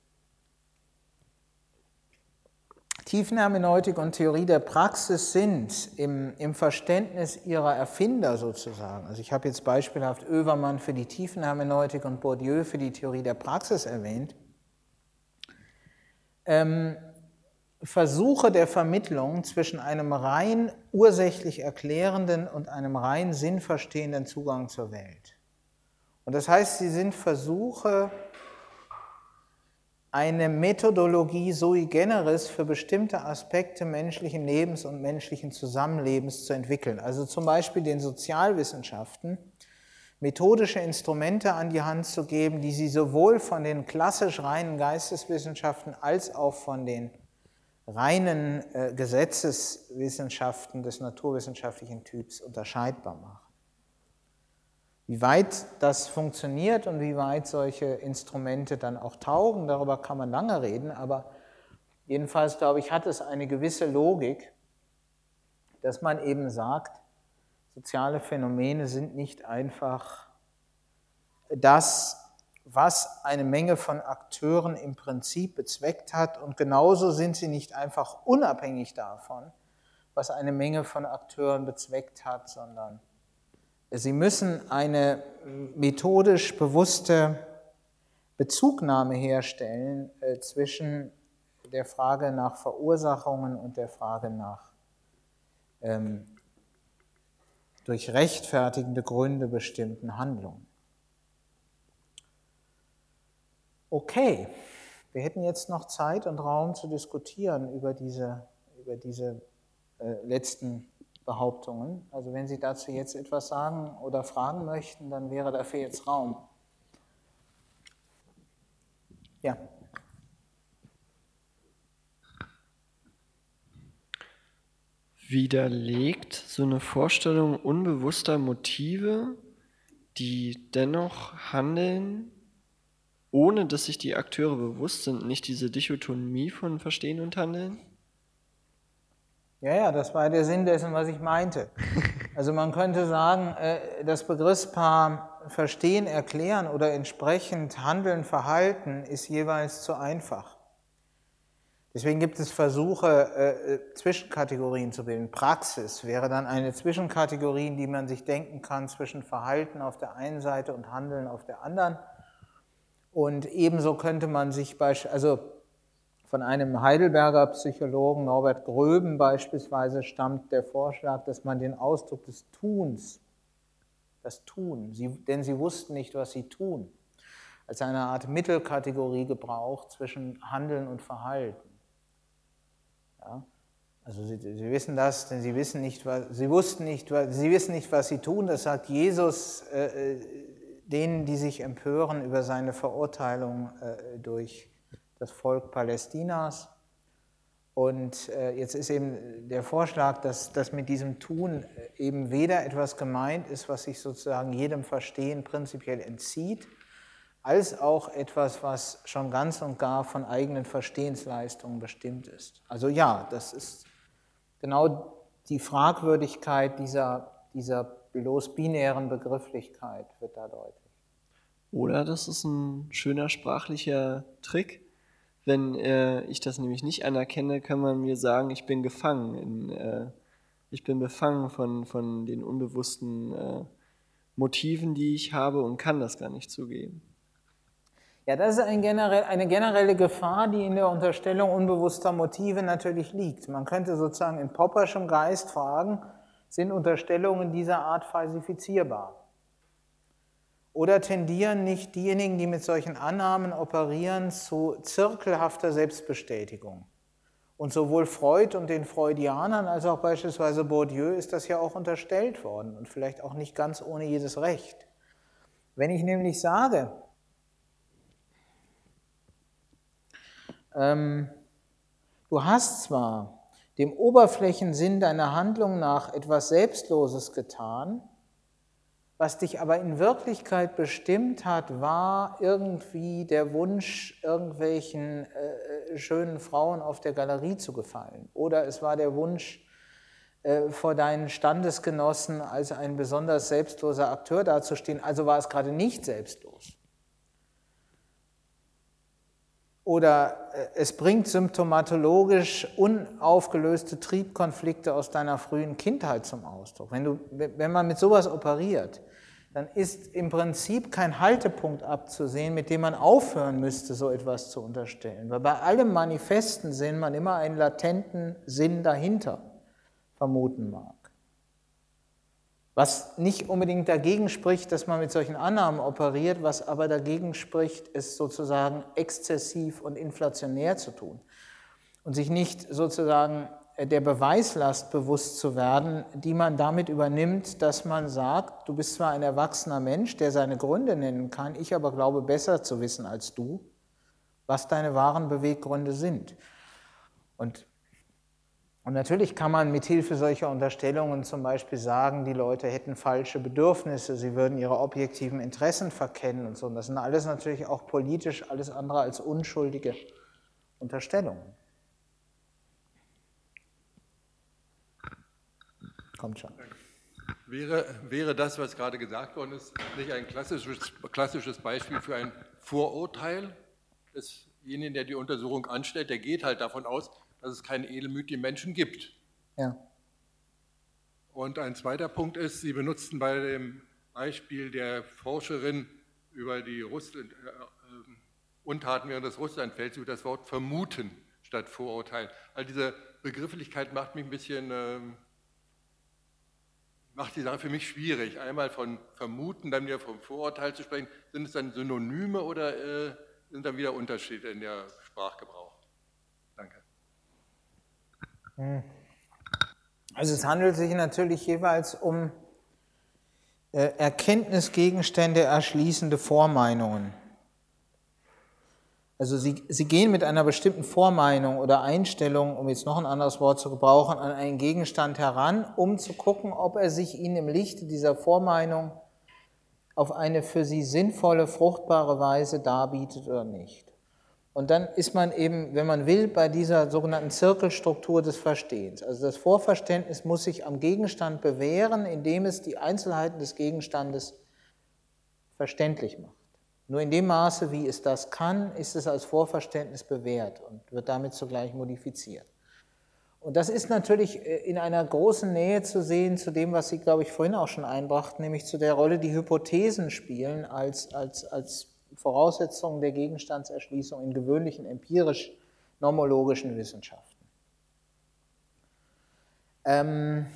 Tiefenhermeneutik und Theorie der Praxis sind im, im Verständnis ihrer Erfinder sozusagen, also ich habe jetzt beispielhaft Oevermann für die Tiefenhermeneutik und Bourdieu für die Theorie der Praxis erwähnt, ähm, Versuche der Vermittlung zwischen einem rein ursächlich erklärenden und einem rein sinnverstehenden Zugang zur Welt. Und das heißt, sie sind Versuche, eine Methodologie sui generis für bestimmte Aspekte menschlichen Lebens und menschlichen Zusammenlebens zu entwickeln. Also zum Beispiel den Sozialwissenschaften methodische Instrumente an die Hand zu geben, die sie sowohl von den klassisch reinen Geisteswissenschaften als auch von den reinen äh, Gesetzeswissenschaften des naturwissenschaftlichen Typs unterscheidbar machen. Wie weit das funktioniert und wie weit solche Instrumente dann auch taugen, darüber kann man lange reden, aber jedenfalls, glaube ich, hat es eine gewisse Logik, dass man eben sagt, soziale Phänomene sind nicht einfach das, was eine Menge von Akteuren im Prinzip bezweckt hat, und genauso sind sie nicht einfach unabhängig davon, was eine Menge von Akteuren bezweckt hat, sondern sie müssen eine methodisch bewusste Bezugnahme herstellen äh, zwischen der Frage nach Verursachungen und der Frage nach ähm, durch rechtfertigende Gründe bestimmten Handlungen. Okay, wir hätten jetzt noch Zeit und Raum zu diskutieren über diese, über diese äh, letzten Behauptungen. Also wenn Sie dazu jetzt etwas sagen oder fragen möchten, dann wäre dafür jetzt Raum. Ja. Widerlegt so eine Vorstellung unbewusster Motive, die dennoch handeln, ohne dass sich die Akteure bewusst sind, nicht diese Dichotomie von Verstehen und Handeln? Ja, ja, das war der Sinn dessen, was ich meinte. Also man könnte sagen, das Begriffspaar Verstehen, Erklären oder entsprechend Handeln, Verhalten ist jeweils zu einfach. Deswegen gibt es Versuche, Zwischenkategorien zu bilden. Praxis wäre dann eine Zwischenkategorie, die man sich denken kann zwischen Verhalten auf der einen Seite und Handeln auf der anderen. Und ebenso könnte man sich, also von einem Heidelberger Psychologen, Norbert Gröben beispielsweise, stammt der Vorschlag, dass man den Ausdruck des Tuns, das Tun, sie, denn sie wussten nicht, was sie tun, als eine Art Mittelkategorie gebraucht zwischen Handeln und Verhalten. Ja? Also sie, sie wissen das, denn sie wissen nicht, was, sie wussten nicht, was, sie wissen nicht, was sie tun. Das sagt Jesus äh, denen, die sich empören über seine Verurteilung äh, durch das Volk Palästinas. Und äh, jetzt ist eben der Vorschlag, dass, dass mit diesem Tun eben weder etwas gemeint ist, was sich sozusagen jedem Verstehen prinzipiell entzieht, als auch etwas, was schon ganz und gar von eigenen Verstehensleistungen bestimmt ist. Also ja, das ist genau die Fragwürdigkeit dieser, dieser bloß binären Begrifflichkeit wird da deutlich. Oder das ist ein schöner sprachlicher Trick. Wenn äh, ich das nämlich nicht anerkenne, kann man mir sagen, ich bin gefangen. In, äh, ich bin befangen von, von den unbewussten äh, Motiven, die ich habe und kann das gar nicht zugeben. Ja, das ist ein generell, eine generelle Gefahr, die in der Unterstellung unbewusster Motive natürlich liegt. Man könnte sozusagen in Popperschem Geist fragen, sind Unterstellungen dieser Art falsifizierbar? Oder tendieren nicht diejenigen, die mit solchen Annahmen operieren, zu zirkelhafter Selbstbestätigung? Und sowohl Freud und den Freudianern als auch beispielsweise Bourdieu ist das ja auch unterstellt worden und vielleicht auch nicht ganz ohne jedes Recht. Wenn ich nämlich sage, ähm, du hast zwar dem Oberflächensinn deiner Handlung nach etwas Selbstloses getan, was dich aber in Wirklichkeit bestimmt hat, war irgendwie der Wunsch, irgendwelchen äh, schönen Frauen auf der Galerie zu gefallen. Oder es war der Wunsch, äh, vor deinen Standesgenossen als ein besonders selbstloser Akteur dazustehen. Also war es gerade nicht selbstlos. Oder äh, es bringt symptomatologisch unaufgelöste Triebkonflikte aus deiner frühen Kindheit zum Ausdruck. Wenn, du, wenn man mit sowas operiert, dann ist im Prinzip kein Haltepunkt abzusehen, mit dem man aufhören müsste, so etwas zu unterstellen. Weil bei allem manifesten Sinn man immer einen latenten Sinn dahinter vermuten mag. Was nicht unbedingt dagegen spricht, dass man mit solchen Annahmen operiert, was aber dagegen spricht, es sozusagen exzessiv und inflationär zu tun und sich nicht sozusagen der Beweislast bewusst zu werden, die man damit übernimmt, dass man sagt, du bist zwar ein erwachsener Mensch, der seine Gründe nennen kann, ich aber glaube besser zu wissen als du, was deine wahren Beweggründe sind. Und Und natürlich kann man mit Hilfe solcher Unterstellungen zum Beispiel sagen, die Leute hätten falsche Bedürfnisse, sie würden ihre objektiven Interessen verkennen und so. Und das sind alles natürlich auch politisch alles andere als unschuldige Unterstellungen. Kommt schon. Wäre, wäre das, was gerade gesagt worden ist, nicht ein klassisches, klassisches Beispiel für ein Vorurteil desjenigen, der die Untersuchung anstellt? Der geht halt davon aus, dass es keinen edelmütigen Menschen gibt. Ja. Und ein zweiter Punkt ist, Sie benutzten bei dem Beispiel der Forscherin über die Russland, Untaten während des Russlandfeldzugs das Wort vermuten statt Vorurteilen. All diese Begrifflichkeit macht mich ein bisschen, ähm, macht die Sache für mich schwierig. Einmal von Vermuten, dann wieder vom Vorurteil zu sprechen. Sind es dann Synonyme oder äh, sind dann wieder Unterschiede in der Sprachgebrauch? Danke. Also es handelt sich natürlich jeweils um äh, Erkenntnisgegenstände erschließende Vormeinungen. Also Sie, Sie gehen mit einer bestimmten Vormeinung oder Einstellung, um jetzt noch ein anderes Wort zu gebrauchen, an einen Gegenstand heran, um zu gucken, ob er sich Ihnen im Lichte dieser Vormeinung auf eine für Sie sinnvolle, fruchtbare Weise darbietet oder nicht. Und dann ist man eben, wenn man will, bei dieser sogenannten Zirkelstruktur des Verstehens. Also das Vorverständnis muss sich am Gegenstand bewähren, indem es die Einzelheiten des Gegenstandes verständlich macht. Nur in dem Maße, wie es das kann, ist es als Vorverständnis bewährt und wird damit zugleich modifiziert. Und das ist natürlich in einer großen Nähe zu sehen zu dem, was Sie, glaube ich, vorhin auch schon einbrachten, nämlich zu der Rolle, die Hypothesen spielen als, als, als Voraussetzungen der Gegenstandserschließung in gewöhnlichen empirisch-nomologischen Wissenschaften. Ähm,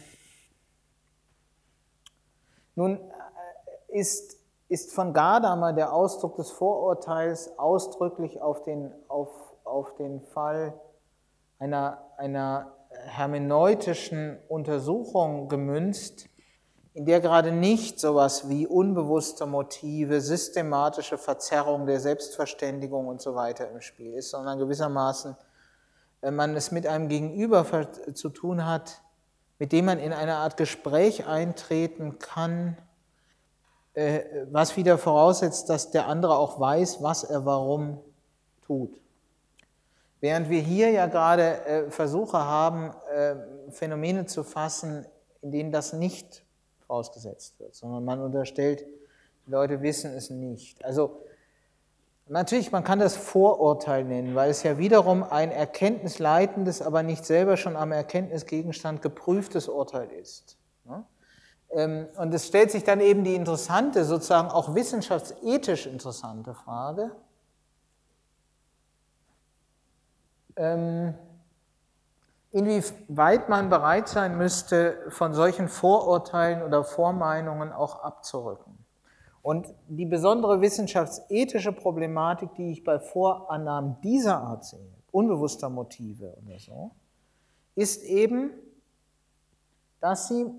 nun ist ist von Gadamer der Ausdruck des Vorurteils ausdrücklich auf den, auf, auf den Fall einer, einer hermeneutischen Untersuchung gemünzt, in der gerade nicht sowas wie unbewusste Motive, systematische Verzerrung der Selbstverständigung und so weiter im Spiel ist, sondern gewissermaßen wenn man es mit einem Gegenüber zu tun hat, mit dem man in eine Art Gespräch eintreten kann, was wieder voraussetzt, dass der andere auch weiß, was er warum tut. Während wir hier ja gerade äh, Versuche haben, äh, Phänomene zu fassen, in denen das nicht vorausgesetzt wird, sondern man unterstellt, die Leute wissen es nicht. Also natürlich, man kann das Vorurteil nennen, weil es ja wiederum ein erkenntnisleitendes, aber nicht selber schon am Erkenntnisgegenstand geprüftes Urteil ist. Ne? Und es stellt sich dann eben die interessante, sozusagen auch wissenschaftsethisch interessante Frage, inwieweit man bereit sein müsste, von solchen Vorurteilen oder Vormeinungen auch abzurücken. Und die besondere wissenschaftsethische Problematik, die ich bei Vorannahmen dieser Art sehe, unbewusster Motive oder so, ist eben, dass sie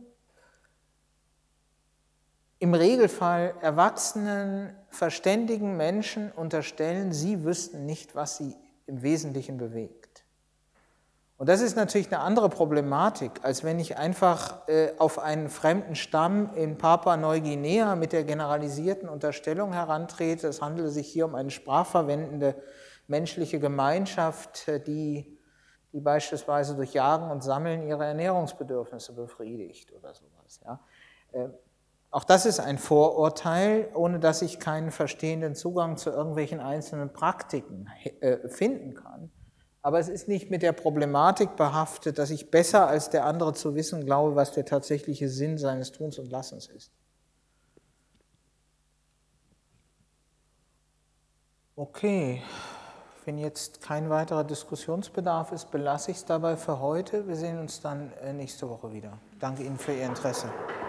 im Regelfall erwachsenen, verständigen Menschen unterstellen, sie wüssten nicht, was sie im Wesentlichen bewegt. Und das ist natürlich eine andere Problematik, als wenn ich einfach äh, auf einen fremden Stamm in Papua-Neuguinea mit der generalisierten Unterstellung herantrete, es handele sich hier um eine sprachverwendende menschliche Gemeinschaft, die, die beispielsweise durch Jagen und Sammeln ihre Ernährungsbedürfnisse befriedigt oder sowas. Ja. Äh, Auch das ist ein Vorurteil, ohne dass ich keinen verstehenden Zugang zu irgendwelchen einzelnen Praktiken äh, finden kann. Aber es ist nicht mit der Problematik behaftet, dass ich besser als der andere zu wissen glaube, was der tatsächliche Sinn seines Tuns und Lassens ist. Okay, wenn jetzt kein weiterer Diskussionsbedarf ist, belasse ich es dabei für heute. Wir sehen uns dann nächste Woche wieder. Danke Ihnen für Ihr Interesse.